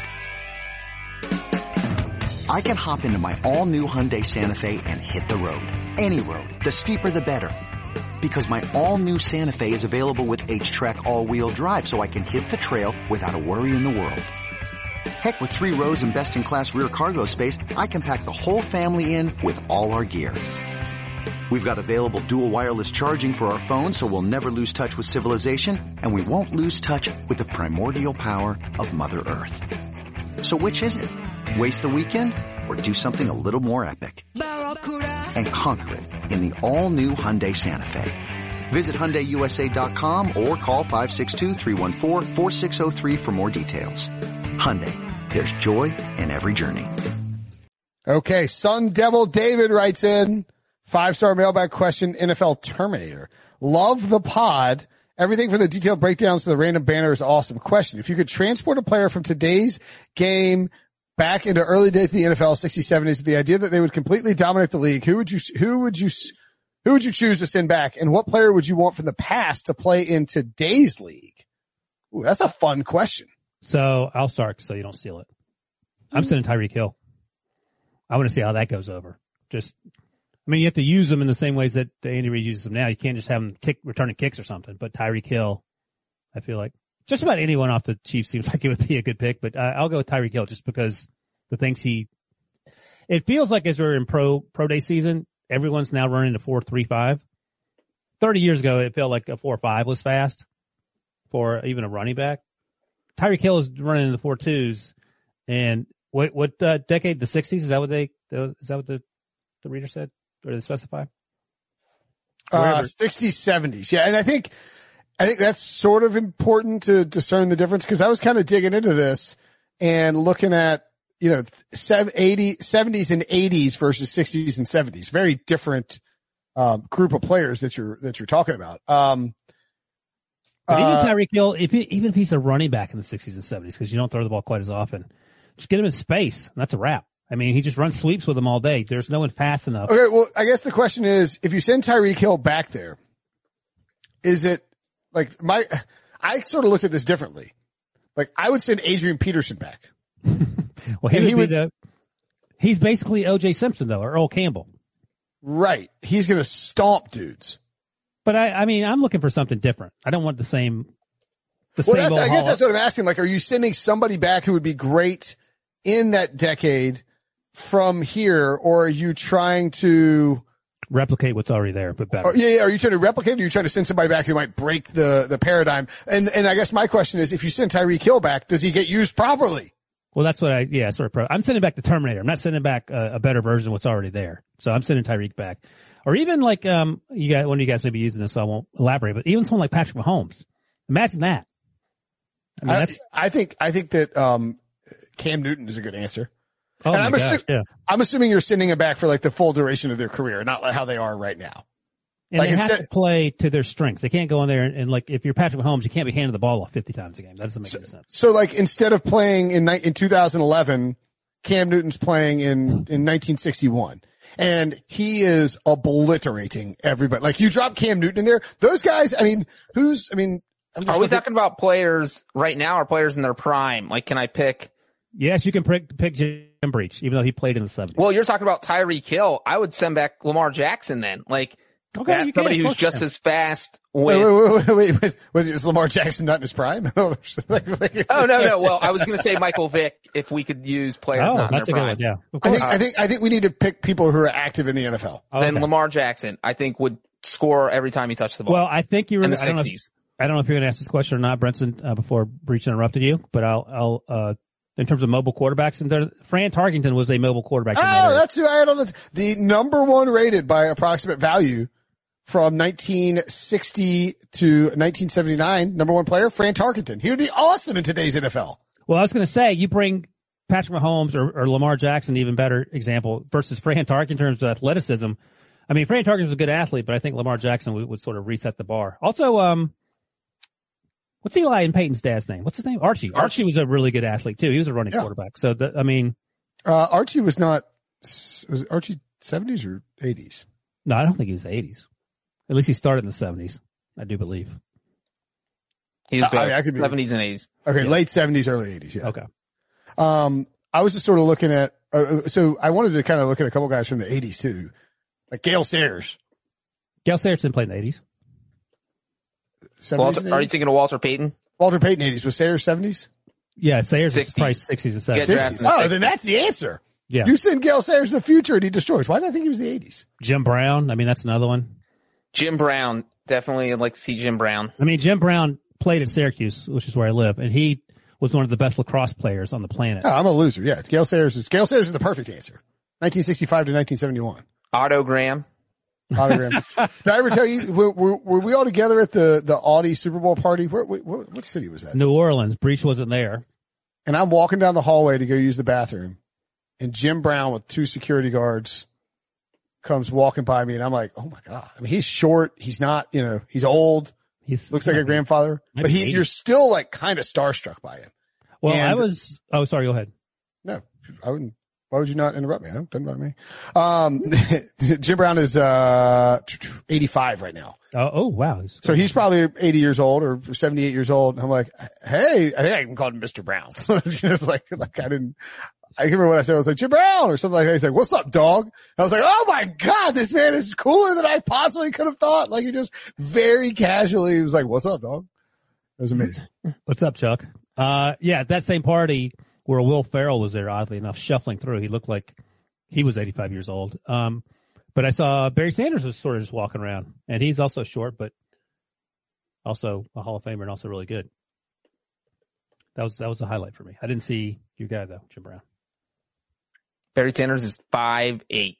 it. I can hop into my all-new Hyundai Santa Fe and hit the road. Any road. The steeper, the better. Because my all-new Santa Fe is available with H-Track all-wheel drive, so I can hit the trail without a worry in the world. Heck, with three rows and best-in-class rear cargo space, I can pack the whole family in with all our gear. We've got available dual wireless charging for our phones, so we'll never lose touch with civilization, and we won't lose touch with the primordial power of Mother Earth. So which is it? Waste the weekend or do something a little more epic? And conquer it in the all-new Hyundai Santa Fe. Visit Hyundai U S A dot com or call five six two, three one four, four six zero three for more details. Hyundai, there's joy in every journey. Okay, Sun Devil David writes in, five-star mailbag question, N F L Terminator. Love the pod. Everything from the detailed breakdowns to the random banner is awesome. Question, if you could transport a player from today's game back into early days of the N F L, sixties, seventies, the idea that they would completely dominate the league, who would you, who would you, who would you choose to send back? And what player would you want from the past to play in today's league? Ooh, that's a fun question. So I'll start so you don't steal it. I'm sending Tyreek Hill. I want to see how that goes over. Just, I mean, you have to use them in the same ways that Andy Reid uses them now. You can't just have them kick, returning kicks or something, but Tyreek Hill, I feel like just about anyone off the Chiefs seems like it would be a good pick, but uh, I'll go with Tyreek Hill just because the things he, it feels like as we're in pro, pro day season, everyone's now running a four three five. thirty years ago, it felt like a four five was fast for even a running back. Tyreek Hill is running in the four twos. And what, what, uh, decade? The sixties? Is that what they, is that what the, the reader said? Or did they specify? Uh, sixties, seventies. Yeah. And I think, I think that's sort of important to discern the difference because I was kind of digging into this and looking at, you know, eighty, seventies and eighties versus sixties and seventies. Very different, um, group of players that you're, that you're talking about. Um, but even uh, Tyreek Hill, if he, even if he's a running back in the sixties and seventies, because you don't throw the ball quite as often, just get him in space. And that's a wrap. I mean, he just runs sweeps with them all day. There's no one fast enough. Okay. Well, I guess the question is, if you send Tyreek Hill back there, is it like my, I sort of looked at this differently. Like I would send Adrian Peterson back. Well, he, would, he would be the, he's basically O J Simpson though, or Earl Campbell. Right. He's going to stomp dudes. But I, I mean, I'm looking for something different. I don't want the same, the well, same that's, old I guess Hall that's what I'm asking. Like, are you sending somebody back who would be great in that decade from here, or are you trying to replicate what's already there, but better. Oh, yeah, yeah. Are you trying to replicate, or are you trying to send somebody back who might break the, the paradigm? And, and I guess my question is, if you send Tyreek Hill back, does he get used properly? Well, that's what I, yeah, sort of, pro- I'm sending back the Terminator. I'm not sending back a, a better version of what's already there. So I'm sending Tyreek back. Or even like, um, you guys, one of you guys may be using this, so I won't elaborate, but even someone like Patrick Mahomes. Imagine that. I mean, I, that's, I think, I think that, um, Cam Newton is a good answer. oh and my I'm, gosh, assu- yeah. I'm assuming you're sending them back for like the full duration of their career, not like how they are right now. And Like they have instead- to play to their strengths. They can't go in there and, and like, if you're Patrick Mahomes, you can't be handing the ball off fifty times a game. That doesn't make any sense. So like instead of playing in, ni- in two thousand eleven, Cam Newton's playing in, in nineteen sixty-one. And he is obliterating everybody. Like you drop Cam Newton in there, those guys, I mean, who's, I mean, I'm just Are we looking- talking about players right now or players in their prime? Like, can I pick? Yes, you can pick, pick Jim Breach, even though he played in the seventies. Well, you're talking about Tyreek Hill. I would send back Lamar Jackson then. Like, Okay, that- you somebody can, of who's course you just can. as fast Wait, with. wait, wait, wait, wait, wait. Is Lamar Jackson not in his prime? Like, like, Oh, no, no. Well, I was going to say Michael Vick if we could use players Oh, not in that's a their good prime. one, yeah. Of I course. think, I think, I think we need to pick people who are active in the N F L. Then Okay. Lamar Jackson, I think, would score every time he touched the ball. Well, I think you were in the I don't know if- sixties. I don't know if you're going to ask this question or not, Brenton, uh, before Breach interrupted you, but I'll, I'll, uh, in terms of mobile quarterbacks, and there, Fran Tarkenton was a mobile quarterback. in that Oh, era. that's who I had on the, the number one rated by approximate value from nineteen sixty to nineteen seventy-nine. Number one player, Fran Tarkenton. He would be awesome in today's N F L. Well, I was going to say, you bring Patrick Mahomes or, or Lamar Jackson, even better example, versus Fran Tarkenton in terms of athleticism. I mean, Fran Tarkenton was a good athlete, but I think Lamar Jackson would, would sort of reset the bar. Also, um, what's Eli and Peyton's dad's name? What's his name? Archie. Archie was a really good athlete too. He was a running Yeah. quarterback. So, the, I mean, Uh, Archie was not, was Archie seventies or eighties? no, I don't think he was the eighties. At least he started in the seventies, I do believe. He was I- I mean, both, I could be- seventies and eighties. Okay, Yeah. late seventies, early eighties. Yeah. Okay. Um, I was just sort of looking at, uh, so I wanted to kind of look at a couple guys from the eighties too, like Gale Sayers. Gail Sayers didn't play in the eighties. seventies Walter, and are you eighties? thinking of Walter Payton? Walter Payton eighties. Was Sayers seventies? Yeah, Sayers is sixties. probably sixties and Get seventies. drafted. sixties. Oh, then that's the answer. Yeah. You send Gale Sayers in the future and he destroys. Why did I think he was the eighties? Jim Brown. I mean, that's another one. Jim Brown. Definitely I'd like to see Jim Brown. I mean, Jim Brown played at Syracuse, which is where I live, and he was one of the best lacrosse players on the planet. Oh, I'm a loser. Yeah. Gale Sayers is, Gale Sayers is the perfect answer. nineteen sixty-five to nineteen seventy-one. Otto Graham. Autogram. Did I ever tell you, were, were, were we all together at the, the Audi Super Bowl party? Where, what, what city was that? New Orleans. Breach wasn't there. And I'm walking down the hallway to go use the bathroom, and Jim Brown with two security guards comes walking by me, and I'm like, oh my God. I mean, he's short. He's not, you know, he's old. He's Looks like a grandfather, might but be he, eighty. you're still like kind of starstruck by him. Well, I and- was. Oh, sorry. Go ahead. No, I wouldn't. Why would you not interrupt me? It doesn't bother me. Um, Jim Brown is, uh, eighty-five right now. Oh, oh wow. He's, So he's probably eighty years old or seventy-eight years old. And I'm like, hey, I think I even called him Mister Brown. It's like, like I didn't, I can't remember what I said. I was like, Jim Brown or something like that. He's like, what's up, dog? And I was like, oh my God, this man is cooler than I possibly could have thought. Like he just very casually he was like, what's up, dog? It was amazing. What's up, Chuck? Uh, yeah, at that same party where Will Ferrell was there, oddly enough, shuffling through, he looked like he was eighty-five years old. Um, but I saw Barry Sanders was sort of just walking around, and he's also short, but also a Hall of Famer and also really good. That was, that was a highlight for me. I didn't see your guy though, Jim Brown. Barry Sanders is five eight.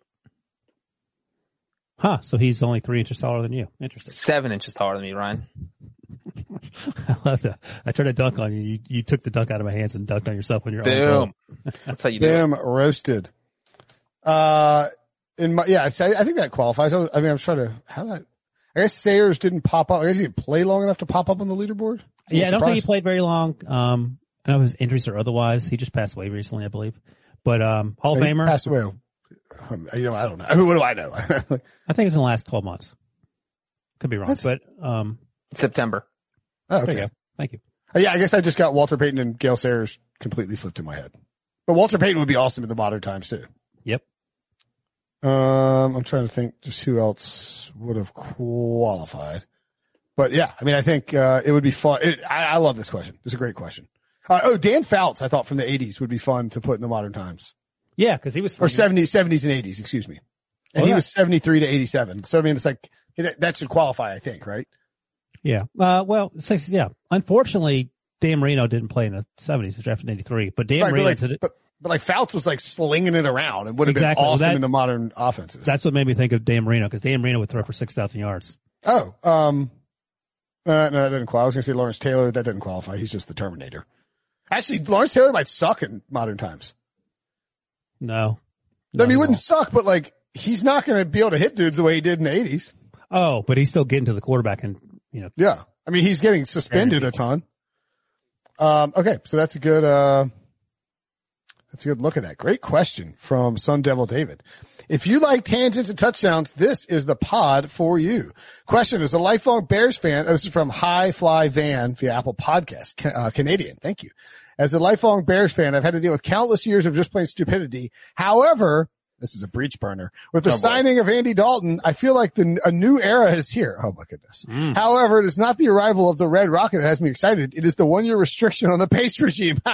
Huh. So he's only three inches taller than you. Interesting. Seven inches taller than me, Ryan. I love that. I tried to dunk on you. you. You took the dunk out of my hands and dunked on yourself when you're Boom. That's how you do it. Damn roasted. Uh, in my, yeah, so I, I think that qualifies. I, was, I mean, I'm trying to, how did I, I guess Sayers didn't pop up. I guess he didn't play long enough to pop up on the leaderboard. I'm Yeah, I don't think he surprised. played very long. Um, I don't know his injuries or otherwise. He just passed away recently, I believe. But um, Hall of He Famer. passed away. Um, You know, I don't know. I mean, what do I know? I think it's in the last twelve months. Could be wrong, What? but um, September. oh, there okay. you go. Thank you. Uh, Yeah, I guess I just got Walter Payton and Gale Sayers completely flipped in my head. But Walter Payton would be awesome in the modern times too. Yep. Um, I'm trying to think just who else would have qualified. But yeah, I mean, I think, uh, it would be fun. It, I, I love this question. It's a great question. Uh, oh, Dan Fouts, I thought from the eighties would be fun to put in the modern times. Yeah, because he was Or seventies, seventies and eighties, excuse me. And Oh, he yeah. was seventy-three to eighty-seven. So, I mean, it's like, that should qualify, I think, right? Yeah. Uh, well, six, yeah. Unfortunately, Dan Marino didn't play in the seventies. He was drafted in eighty-three. But Dan Right, Marino, but, like, to the- but, but like Fouts was like slinging it around and would have Exactly. been Well, awesome that- in the modern offenses. that's what made me think of Dan Marino, because Dan Marino would throw for six thousand yards. Oh, um, uh, no, that didn't qualify. I was going to say Lawrence Taylor. That didn't qualify. He's just the Terminator. Actually, Lawrence Taylor might suck in modern times. No. I mean, he Not wouldn't at all. suck, but like, he's not going to be able to hit dudes the way he did in the eighties. Oh, but he's still getting to the quarterback and, you know. Yeah. I mean, he's getting suspended a ton. Um, okay. So that's a good, uh, that's a good look at that. Great question from Sun Devil David. If you like tangents and touchdowns, this is the pod for you. Question: as a lifelong Bears fan, oh, this is from High Fly Van via Apple Podcast, uh, Canadian. Thank you. As a lifelong Bears fan, I've had to deal with countless years of just plain stupidity. However, this is a breach burner. With the Oh, signing of Andy Dalton, I feel like the, a new era is here. Oh my goodness. Mm. However, it is not the arrival of the Red Rocket that has me excited. It is the one year restriction on the pace regime. what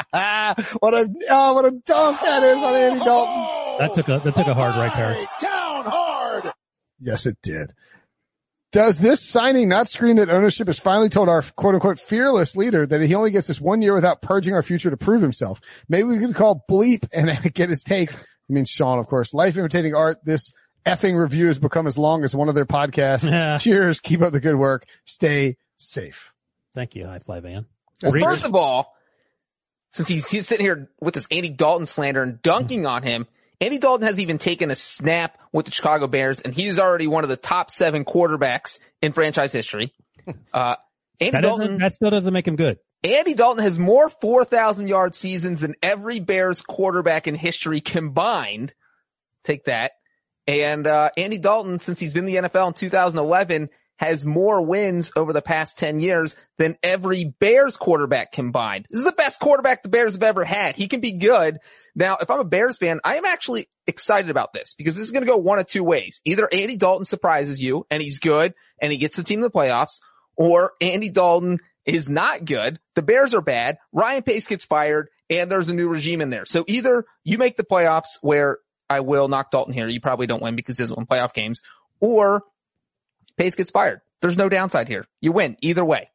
a, oh, what a dump that is on Andy Dalton. That took a, that took a hard right there. Down hard. Yes, it did. Does this signing not scream that ownership has finally told our quote unquote fearless leader that he only gets this one year without purging our future to prove himself? Maybe we could call Bleep and get his take. I mean, Sean, of course. Life imitating art. This effing review has become as long as one of their podcasts. Yeah. Cheers. Keep up the good work. Stay safe. Thank you, High Fly Van. Well, Reed- first of all, since he's, he's sitting here with this Andy Dalton slander and dunking on him, Andy Dalton hasn't even taken a snap with the Chicago Bears, and he's already one of the top seven quarterbacks in franchise history. Uh, Andy that, Dalton, doesn't, that still doesn't make him good. Andy Dalton has more four thousand yard seasons than every Bears quarterback in history combined. Take that. And, uh, Andy Dalton, since he's been in the N F L in two thousand eleven, has more wins over the past ten years than every Bears quarterback combined. This is the best quarterback the Bears have ever had. He can be good. Now, if I'm a Bears fan, I am actually excited about this because this is going to go one of two ways. Either Andy Dalton surprises you and he's good and he gets the team to the playoffs, or Andy Dalton is not good. The Bears are bad. Ryan Pace gets fired and there's a new regime in there. So either you make the playoffs, where I will knock Dalton here. You probably don't win because he doesn't win playoff games, or Pace gets fired. There's no downside here. You win either way.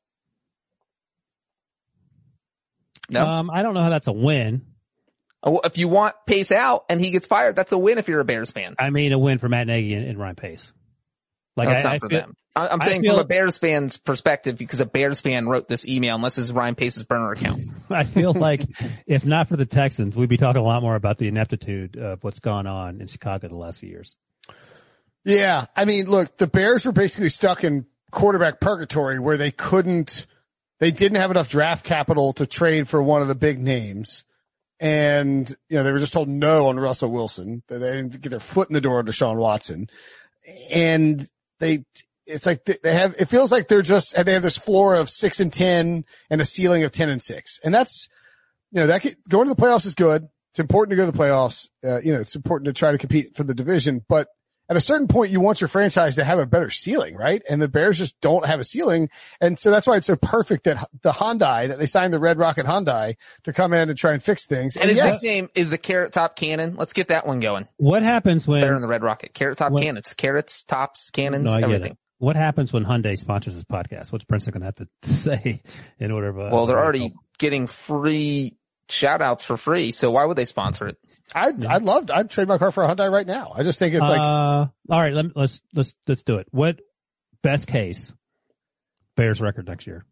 No. Um, I don't know how that's a win. Uh, If you want Pace out and he gets fired, that's a win if you're a Bears fan. I mean, a win for Matt Nagy and, and Ryan Pace. Like, That's I, not I for feel, them. I, I'm I saying feel- from a Bears fan's perspective, because a Bears fan wrote this email, unless this is Ryan Pace's burner account. I feel like if not for the Texans, we'd be talking a lot more about the ineptitude of what's gone on in Chicago the last few years. Yeah. I mean, look, the Bears were basically stuck in quarterback purgatory where they couldn't, they didn't have enough draft capital to trade for one of the big names. And, you know, they were just told no on Russell Wilson. They didn't get their foot in the door to Deshaun Watson. And they, it's like they, they have, it feels like they're just, they have this floor of six and ten and a ceiling of ten and six. And that's, you know, that could, going to the playoffs is good. It's important to go to the playoffs. Uh, you know, it's important to try to compete for the division, but at a certain point, you want your franchise to have a better ceiling, right? And the Bears just don't have a ceiling. And so that's why it's so perfect that the Hyundai, that they signed the Red Rocket Hyundai to come in and try and fix things. And And his yes, nickname is the Carrot Top Cannon. Let's get that one going. What happens when, Better than the Red Rocket. Carrot Top When- Cannons. Carrots, tops, cannons, no, I get everything. it. What happens when Hyundai sponsors this podcast? What's Princeton going to have to say in order of, uh, Well, they're already getting free shout outs for free, so why would they sponsor it? I'd, I'd love, I'd trade my car for a Hyundai right now. I just think it's like, uh, all right, let, let's, let's, let's do it. What best case Bears record next year?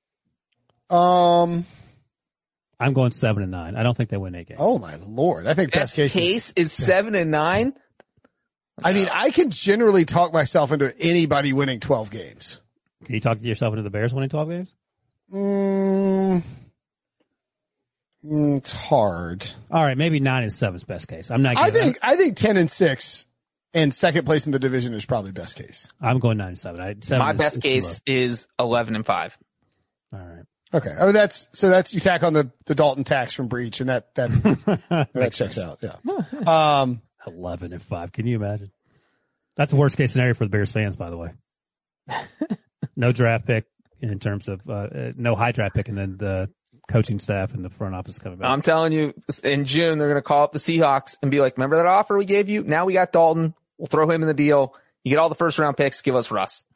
um, I'm going seven and nine. I don't think they win eight games. oh my Lord. I think best, Best case, is- case is seven and nine. I mean, I can generally talk myself into anybody winning twelve games. Can you talk yourself into the Bears winning twelve games? Mm, mm, it's hard. All right, maybe nine and seven is best case. I'm not. I giving- think, I think ten and six and second place in the division is probably best case. I'm going nine and seven. I, seven My is- best is too case is eleven and five. low. All right. Okay. Oh, that's, so that's, you tack on the, the Dalton tax from Breach and that, that, that checks out. Yeah. Um, eleven and five. Can you imagine? That's the worst case scenario for the Bears fans, by the way. No draft pick in terms of, uh, uh, no high draft pick, and then the coaching staff and the front office coming back. I'm telling you, in June, they're going to call up the Seahawks and be like, remember that offer we gave you? Now we got Dalton. We'll throw him in the deal. You get all the first round picks. Give us Russ.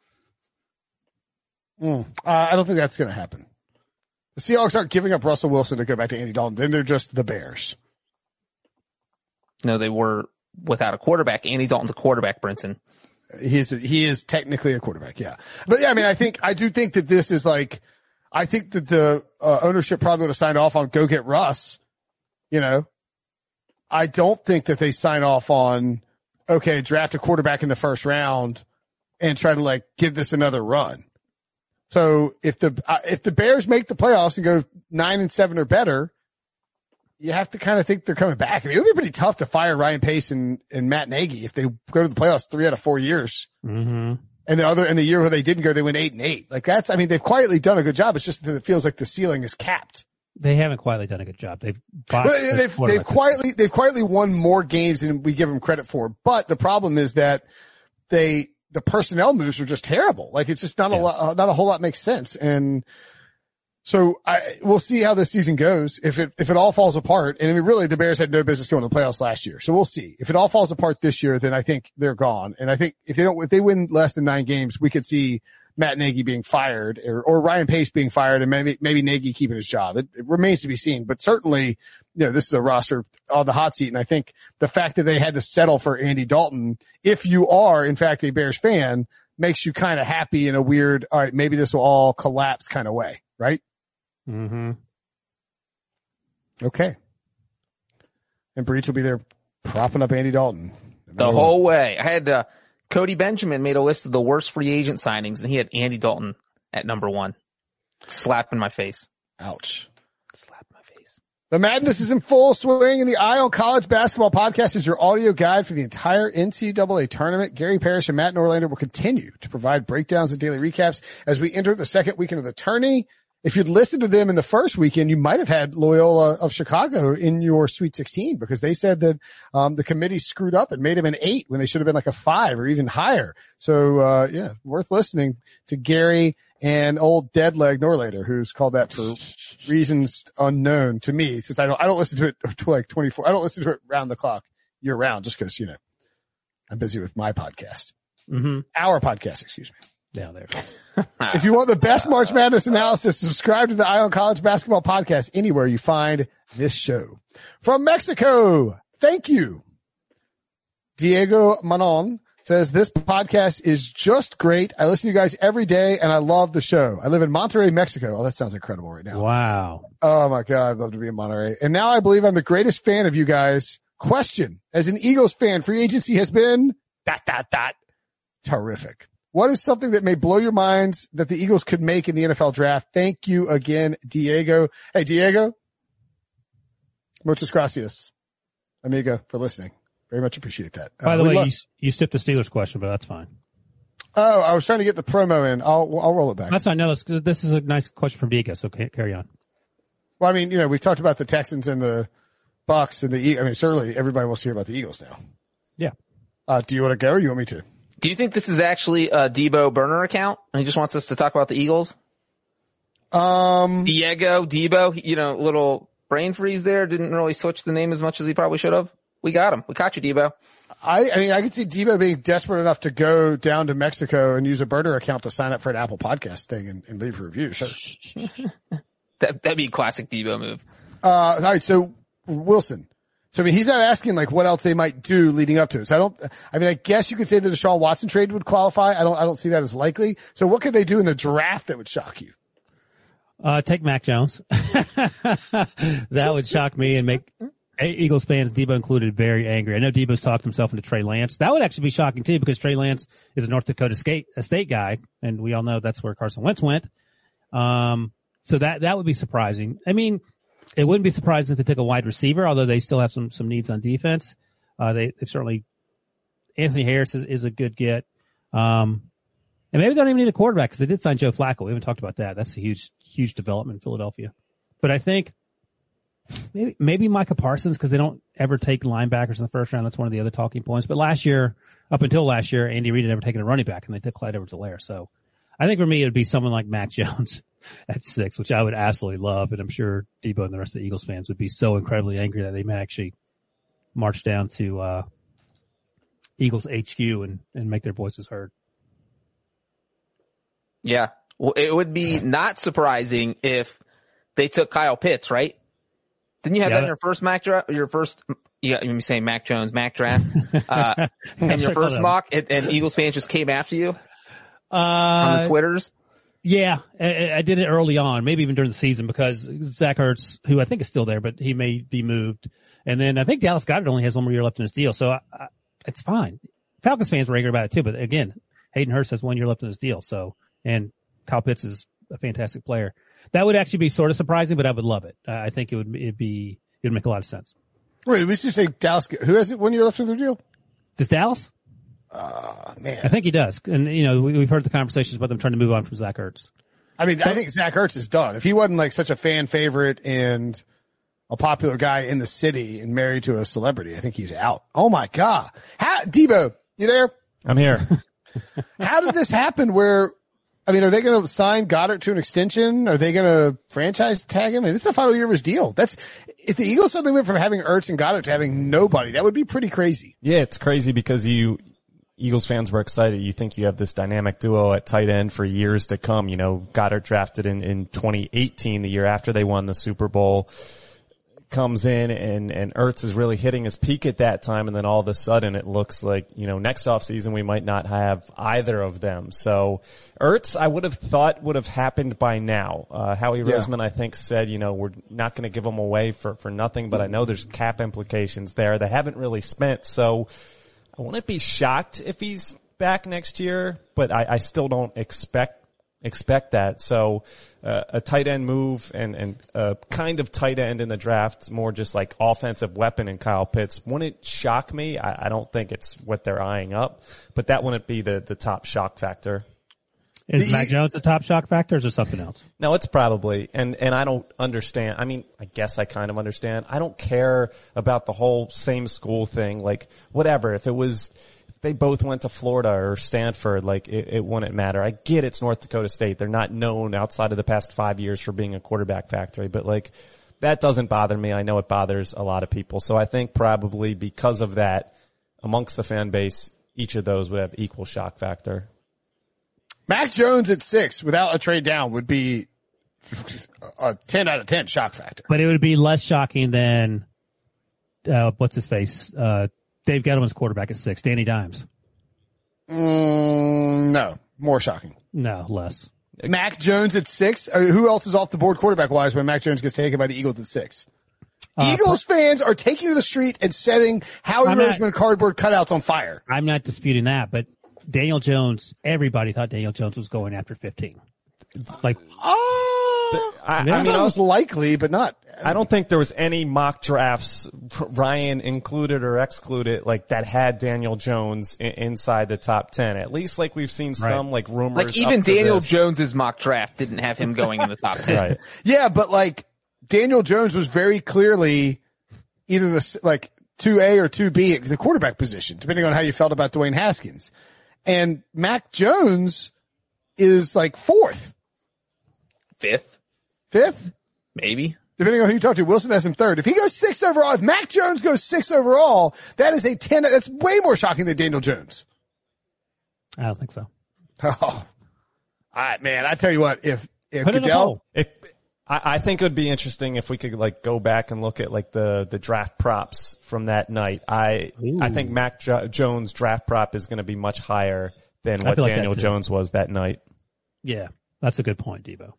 Mm, uh, I don't think that's going to happen. The Seahawks aren't giving up Russell Wilson to go back to Andy Dalton. Then they're just the Bears. No, they were without a quarterback. Andy Dalton's a quarterback, Brinson. He's a, he is technically a quarterback, yeah. But yeah, I mean, I think I do think that this is like, I think that the uh, ownership probably would have signed off on go get Russ. You know, I don't think that they sign off on okay, draft a quarterback in the first round and try to like give this another run. So if the uh, if the Bears make the playoffs and go nine and seven or better, you have to kind of think they're coming back. I mean, it would be pretty tough to fire Ryan Pace and, and Matt Nagy if they go to the playoffs three out of four years. Mm-hmm. And the other, and the year where they didn't go, they went eight and eight. Like that's, I mean, they've quietly done a good job. It's just that it feels like the ceiling is capped. They haven't quietly done a good job. They've well, they've they've quietly they've quietly won more games than we give them credit for. But the problem is that they the personnel moves are just terrible. Like it's just not yeah. a lot, not a whole lot makes sense. And so I we'll see how this season goes. If it if it all falls apart, and I mean really the Bears had no business going to the playoffs last year. So we'll see. If it all falls apart this year, then I think they're gone. And I think if they don't if they win less than nine games, we could see Matt Nagy being fired or, or Ryan Pace being fired and maybe, maybe Nagy keeping his job. It, it remains to be seen, but certainly, you know, this is a roster on the hot seat. And I think the fact that they had to settle for Andy Dalton, if you are in fact a Bears fan, makes you kind of happy in a weird, all right, maybe this will all collapse kind of way, right? Mm-hmm. Okay. And Breach will be there propping up Andy Dalton. The whole way. I had, uh, Cody Benjamin made a list of the worst free agent signings, and he had Andy Dalton at number one. Slap in my face. Ouch. Slap in my face. The madness is in full swing, and the Eye on College Basketball Podcast is your audio guide for the entire N C double A tournament. Gary Parrish and Matt Norlander will continue to provide breakdowns and daily recaps as we enter the second weekend of the tourney. If you'd listened to them in the first weekend, you might have had Loyola of Chicago in your Sweet sixteen because they said that um the committee screwed up and made him an eight when they should have been like a five or even higher. So uh yeah, worth listening to Gary and old Deadleg Norlander, who's called that for reasons unknown to me, since I don't I don't listen to it to like twenty-four. I don't listen to it round the clock year round just because, you know, I'm busy with my podcast. Mm-hmm. Our podcast, excuse me. Yeah, there. If you want the best March Madness analysis, subscribe to the Eye on College Basketball Podcast anywhere you find this show. From Mexico, thank you. Diego Manon says, this podcast is just great. I listen to you guys every day, and I love the show. I live in Monterrey, Mexico. Oh, that sounds incredible right now. Wow. Oh, my God. I'd love to be in Monterey. And now I believe I'm the greatest fan of you guys. Question, as an Eagles fan, free agency has been dot, dot, dot, terrific. What is something that may blow your minds that the Eagles could make in the N F L draft? Thank you again, Diego. Hey, Diego. Muchas gracias, amigo, for listening. Very much appreciate that. By uh, the way, love- you, you skipped the Steelers question, but that's fine. Oh, I was trying to get the promo in. I'll, I'll roll it back. That's fine. No, this, this is a nice question from Diego, so carry on. Well, I mean, you know, we talked about the Texans and the Bucks and the Eagles. I mean, certainly everybody wants to hear about the Eagles now. Yeah. Uh, do you want to go or you want me to? Do you think this is actually a Debo burner account and he just wants us to talk about the Eagles? Um, Diego, Debo, you know, little brain freeze there. Didn't really switch the name as much as he probably should have. We got him. We caught you, Debo. I, I mean, I could see Debo being desperate enough to go down to Mexico and use a burner account to sign up for an Apple Podcast thing and, and leave a review. Sure. that, that'd be a classic Debo move. Uh, all right. So Wilson. So, I mean, he's not asking like what else they might do leading up to it. So I don't, I mean, I guess you could say the Deshaun Watson trade would qualify. I don't, I don't see that as likely. So what could they do in the draft that would shock you? Uh, take Mac Jones. That would shock me and make Eagles fans, Debo included, very angry. I know Debo's talked himself into Trey Lance. That would actually be shocking too because Trey Lance is a North Dakota state, a state guy, and we all know that's where Carson Wentz went. Um, so that, that would be surprising. I mean, it wouldn't be surprising if they took a wide receiver, although they still have some, some needs on defense. Uh, they, they've certainly, Anthony Harris is, is a good get. Um, and maybe they don't even need a quarterback because they did sign Joe Flacco. We haven't talked about that. That's a huge, huge development in Philadelphia. But I think maybe, maybe Micah Parsons because they don't ever take linebackers in the first round. That's one of the other talking points. But last year, up until last year, Andy Reid had never taken a running back and they took Clyde Edwards-Helaire. So I think for me, it would be someone like Mac Jones at six, which I would absolutely love. And I'm sure Debo and the rest of the Eagles fans would be so incredibly angry that they may actually march down to, uh, Eagles H Q and, and make their voices heard. Yeah. Well, it would be not surprising if they took Kyle Pitts, right? Didn't you have Yeah. that in your first Mac draft? Your first, you got, me saying Mac Jones, Mac draft, uh, and your first mock, and, and Eagles fans just came after you Uh, on the Twitters. Yeah, I, I did it early on, maybe even during the season, because Zach Ertz, who I think is still there, but he may be moved. And then I think Dallas Goedert only has one more year left in his deal, so I, I, it's fine. Falcons fans were angry about it too, but again, Hayden Hurst has one year left in his deal, so, and Kyle Pitts is a fantastic player. That would actually be sort of surprising, but I would love it. Uh, I think it would it'd be, it would make a lot of sense. Wait, we should say Dallas. Who has it one year left of their deal? Does Dallas? Uh, man. I think he does. And, you know, we, we've heard the conversations about them trying to move on from Zach Ertz. I mean, I think Zach Ertz is done. If he wasn't like such a fan favorite and a popular guy in the city and married to a celebrity, I think he's out. Oh my God. How, Debo, you there? I'm here. How did this happen where, I mean, are they going to sign Goddard to an extension? Are they going to franchise tag him? I mean, this is the final year of his deal. That's, if the Eagles suddenly went from having Ertz and Goddard to having nobody, that would be pretty crazy. Yeah, it's crazy because you, Eagles fans were excited. You think you have this dynamic duo at tight end for years to come. You know, Goddard drafted in, in twenty eighteen, the year after they won the Super Bowl, comes in and, and Ertz is really hitting his peak at that time. And then all of a sudden it looks like, you know, next offseason we might not have either of them. So Ertz, I would have thought would have happened by now. Uh, Howie Yeah. Roseman, I think, said, you know, we're not going to give them away for, for nothing, but I know there's cap implications there. They haven't really spent. So I wouldn't be shocked if he's back next year, but I, I still don't expect expect that. So uh, a tight end move and, and a kind of tight end in the draft, more just like offensive weapon in Kyle Pitts, wouldn't shock me. I, I don't think it's what they're eyeing up, but that wouldn't be the, the top shock factor. Is The- Mac Jones a top shock factor, or is there something else? No, it's probably, and, and I don't understand. I mean, I guess I kind of understand. I don't care about the whole same school thing. Like, whatever. If it was, if they both went to Florida or Stanford, like, it, it wouldn't matter. I get it's North Dakota State. They're not known outside of the past five years for being a quarterback factory, but like, that doesn't bother me. I know it bothers a lot of people. So I think probably because of that, amongst the fan base, each of those would have equal shock factor. Mac Jones at six without a trade down would be a ten out of ten shock factor. But it would be less shocking than, uh, what's his face? Uh, Dave Gettleman's quarterback at six, Danny Dimes. Mm, no, more shocking. No, less. Mac Jones at six. I mean, who else is off the board quarterback wise when Mac Jones gets taken by the Eagles at six? Uh, Eagles fans are taking to the street and setting Howie I'm not- Roseman cardboard cutouts on fire. I'm not disputing that, but Daniel Jones, everybody thought Daniel Jones was going after fifteen. Like, Oh, I, I, I mean, mean, it I was likely, but not. I don't think there was any mock drafts, Ryan included or excluded, like that had Daniel Jones in, inside the top ten. At least like we've seen some Right. like rumors. Like even up to Daniel this. Jones's mock draft didn't have him going in the top ten. Right. Yeah, but like Daniel Jones was very clearly either the like two A or two B at the quarterback position, depending on how you felt about Dwayne Haskins. And Mac Jones is like fourth, Fifth, fifth, maybe. depending on who you talk to. Wilson has him third. If he goes sixth overall, if Mac Jones goes sixth overall, that is a ten. That's way more shocking than Daniel Jones. I don't think so. Oh, all right, man. I tell you what, if if Put it in a Goodell, poll. If I, I think it would be interesting if we could like go back and look at like the the draft props from that night. I Ooh. I think Mac jo- Jones draft prop is going to be much higher than I what feel like that Daniel too. Jones was that night. Yeah, that's a good point, Debo.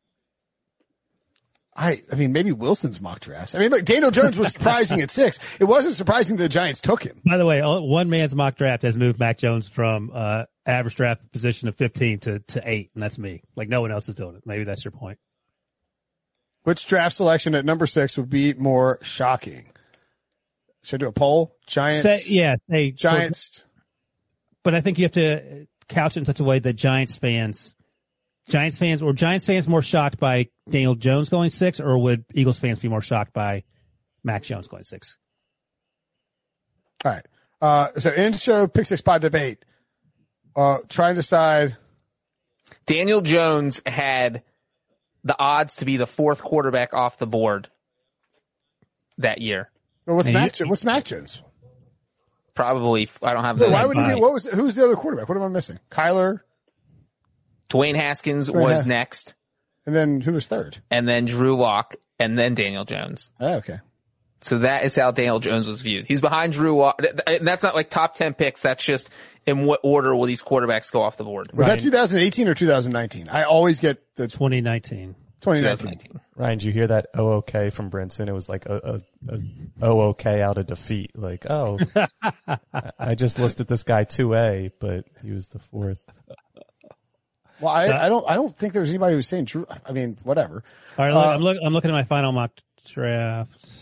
I, I mean, maybe Wilson's mock drafts. I mean, look, Daniel Jones was surprising at six. It wasn't surprising the Giants took him. By the way, uh, one man's mock draft has moved Mac Jones from uh average draft position of fifteen to, to eight, and that's me. Like no one else is doing it. Maybe that's your point. Which draft selection at number six would be more shocking? Should I do a poll? Giants. Say, yeah, say Giants. But I think you have to couch it in such a way that Giants fans, Giants fans, or Giants fans more shocked by Daniel Jones going six, or would Eagles fans be more shocked by Mac Jones going six? All right. Uh, so in show pick six pod debate. Uh, try and decide. Daniel Jones had the odds to be the fourth quarterback off the board that year. Well, what's And Mac? you- Jo- what's Mac Jones? Probably, I don't have the. So why would he be? What was? Who's the other quarterback? What am I missing? Kyler. Dwayne Haskins Dwayne was ha- next, and then who was third? And then Drew Lock, and then Daniel Jones. Oh, okay. So that is how Daniel Jones was viewed. He's behind Drew Lock. That's not like top ten picks. That's just in what order will these quarterbacks go off the board. Was Ryan, that two thousand eighteen or two thousand nineteen? I always get the twenty nineteen. twenty nineteen. Ryan, did you hear that O O K from Brinson? It was like a, a, a O O K out of defeat. Like, oh, I just listed this guy two A, but he was the fourth. Well, I, I don't, I don't think there was anybody who was saying Drew. I mean, whatever. All right, look, uh, I'm, look, I'm looking at my final mock draft. Is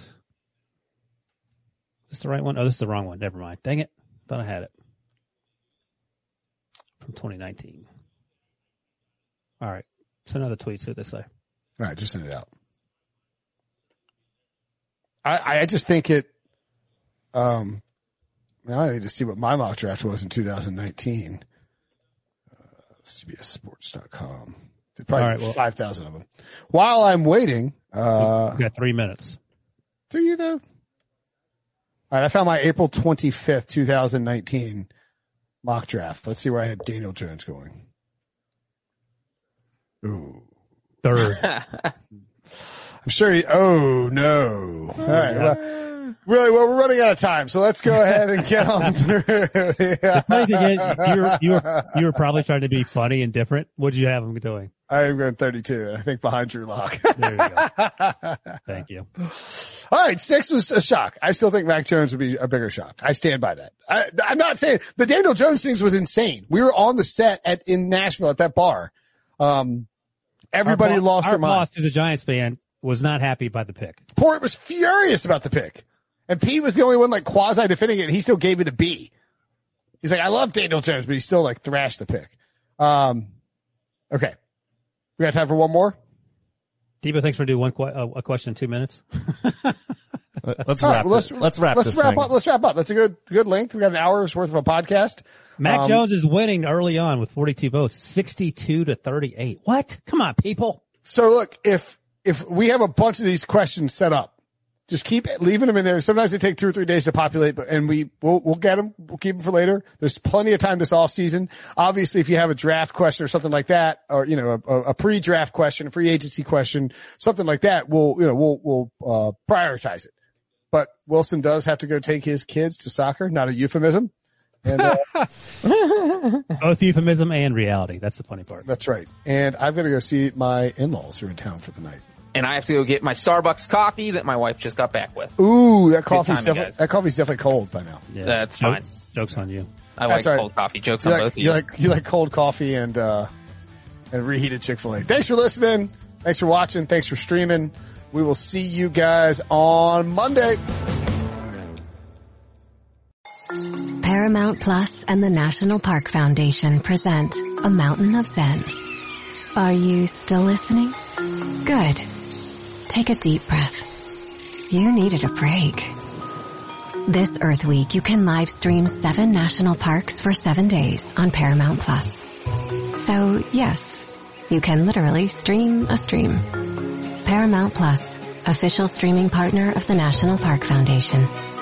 this the right one? Oh, this is the wrong one. Never mind. Dang it. Thought I had it. From twenty nineteen. All right. Send another tweet. See what they say. All right. Just send it out. I, I just think it, um, now I need to see what my mock draft was in two thousand nineteen. Uh, C B S Sports dot com. Did probably right, well, five thousand of them. While I'm waiting, uh, we got three minutes. Three you though? All right, I found my April twenty-fifth, twenty nineteen mock draft. Let's see where I had Daniel Jones going. Ooh. Third. I'm sure he, oh no. All right. Well, really, well, we're running out of time, so let's go ahead and get on through. Yeah. You were, you were, you were probably trying to be funny and different. What did you have him doing? I am going thirty-two, I think behind Drew Lock. There you go. Thank you. All right, six was a shock. I still think Mac Jones would be a bigger shock. I stand by that. I, I'm not saying the Daniel Jones things was insane. We were on the set at in Nashville at that bar. Um, everybody our lost our their mind. Our boss, who's a Giants fan, was not happy by the pick. Port was furious about the pick, and Pete was the only one like quasi defending it. And he still gave it a B. He's like, I love Daniel Jones, but he still like thrashed the pick. Um, okay. We got time for one more? Debo, thanks for doing one qu- uh, a question in two minutes. let's, wrap right, well, let's, let's wrap let's this wrap thing. up. Let's wrap up. That's a good good length. We got an hour's worth of a podcast. Mac um, Jones is winning early on with forty-two votes, sixty-two to thirty-eight. What? Come on, people. So look, if if we have a bunch of these questions set up, just keep leaving them in there. Sometimes they take two or three days to populate, but and we we'll we'll get them. We'll keep them for later. There's plenty of time this off season. Obviously, if you have a draft question or something like that, or you know a, a pre-draft question, a free agency question, something like that, we'll you know we'll we'll uh prioritize it. But Wilson does have to go take his kids to soccer. Not a euphemism. And, uh, both euphemism and reality. That's the funny part. That's right. And I've got to go see my in-laws who are in town for the night. And I have to go get my Starbucks coffee that my wife just got back with. Ooh, that coffee's definitely, that coffee's definitely cold by now. Yeah, that's Joke, fine. Joke's on you. I that's like right. cold coffee. Jokes you on like, both of you. You like, you like cold coffee and, uh, and reheated Chick-fil-A. Thanks for listening. Thanks for watching. Thanks for streaming. We will see you guys on Monday. Paramount Plus and the National Park Foundation present A Mountain of Zen. Are you still listening? Good. Take a deep breath. You needed a break. This Earth Week, you can live stream seven national parks for seven days on Paramount Plus. So, yes, you can literally stream a stream. Paramount Plus, official streaming partner of the National Park Foundation.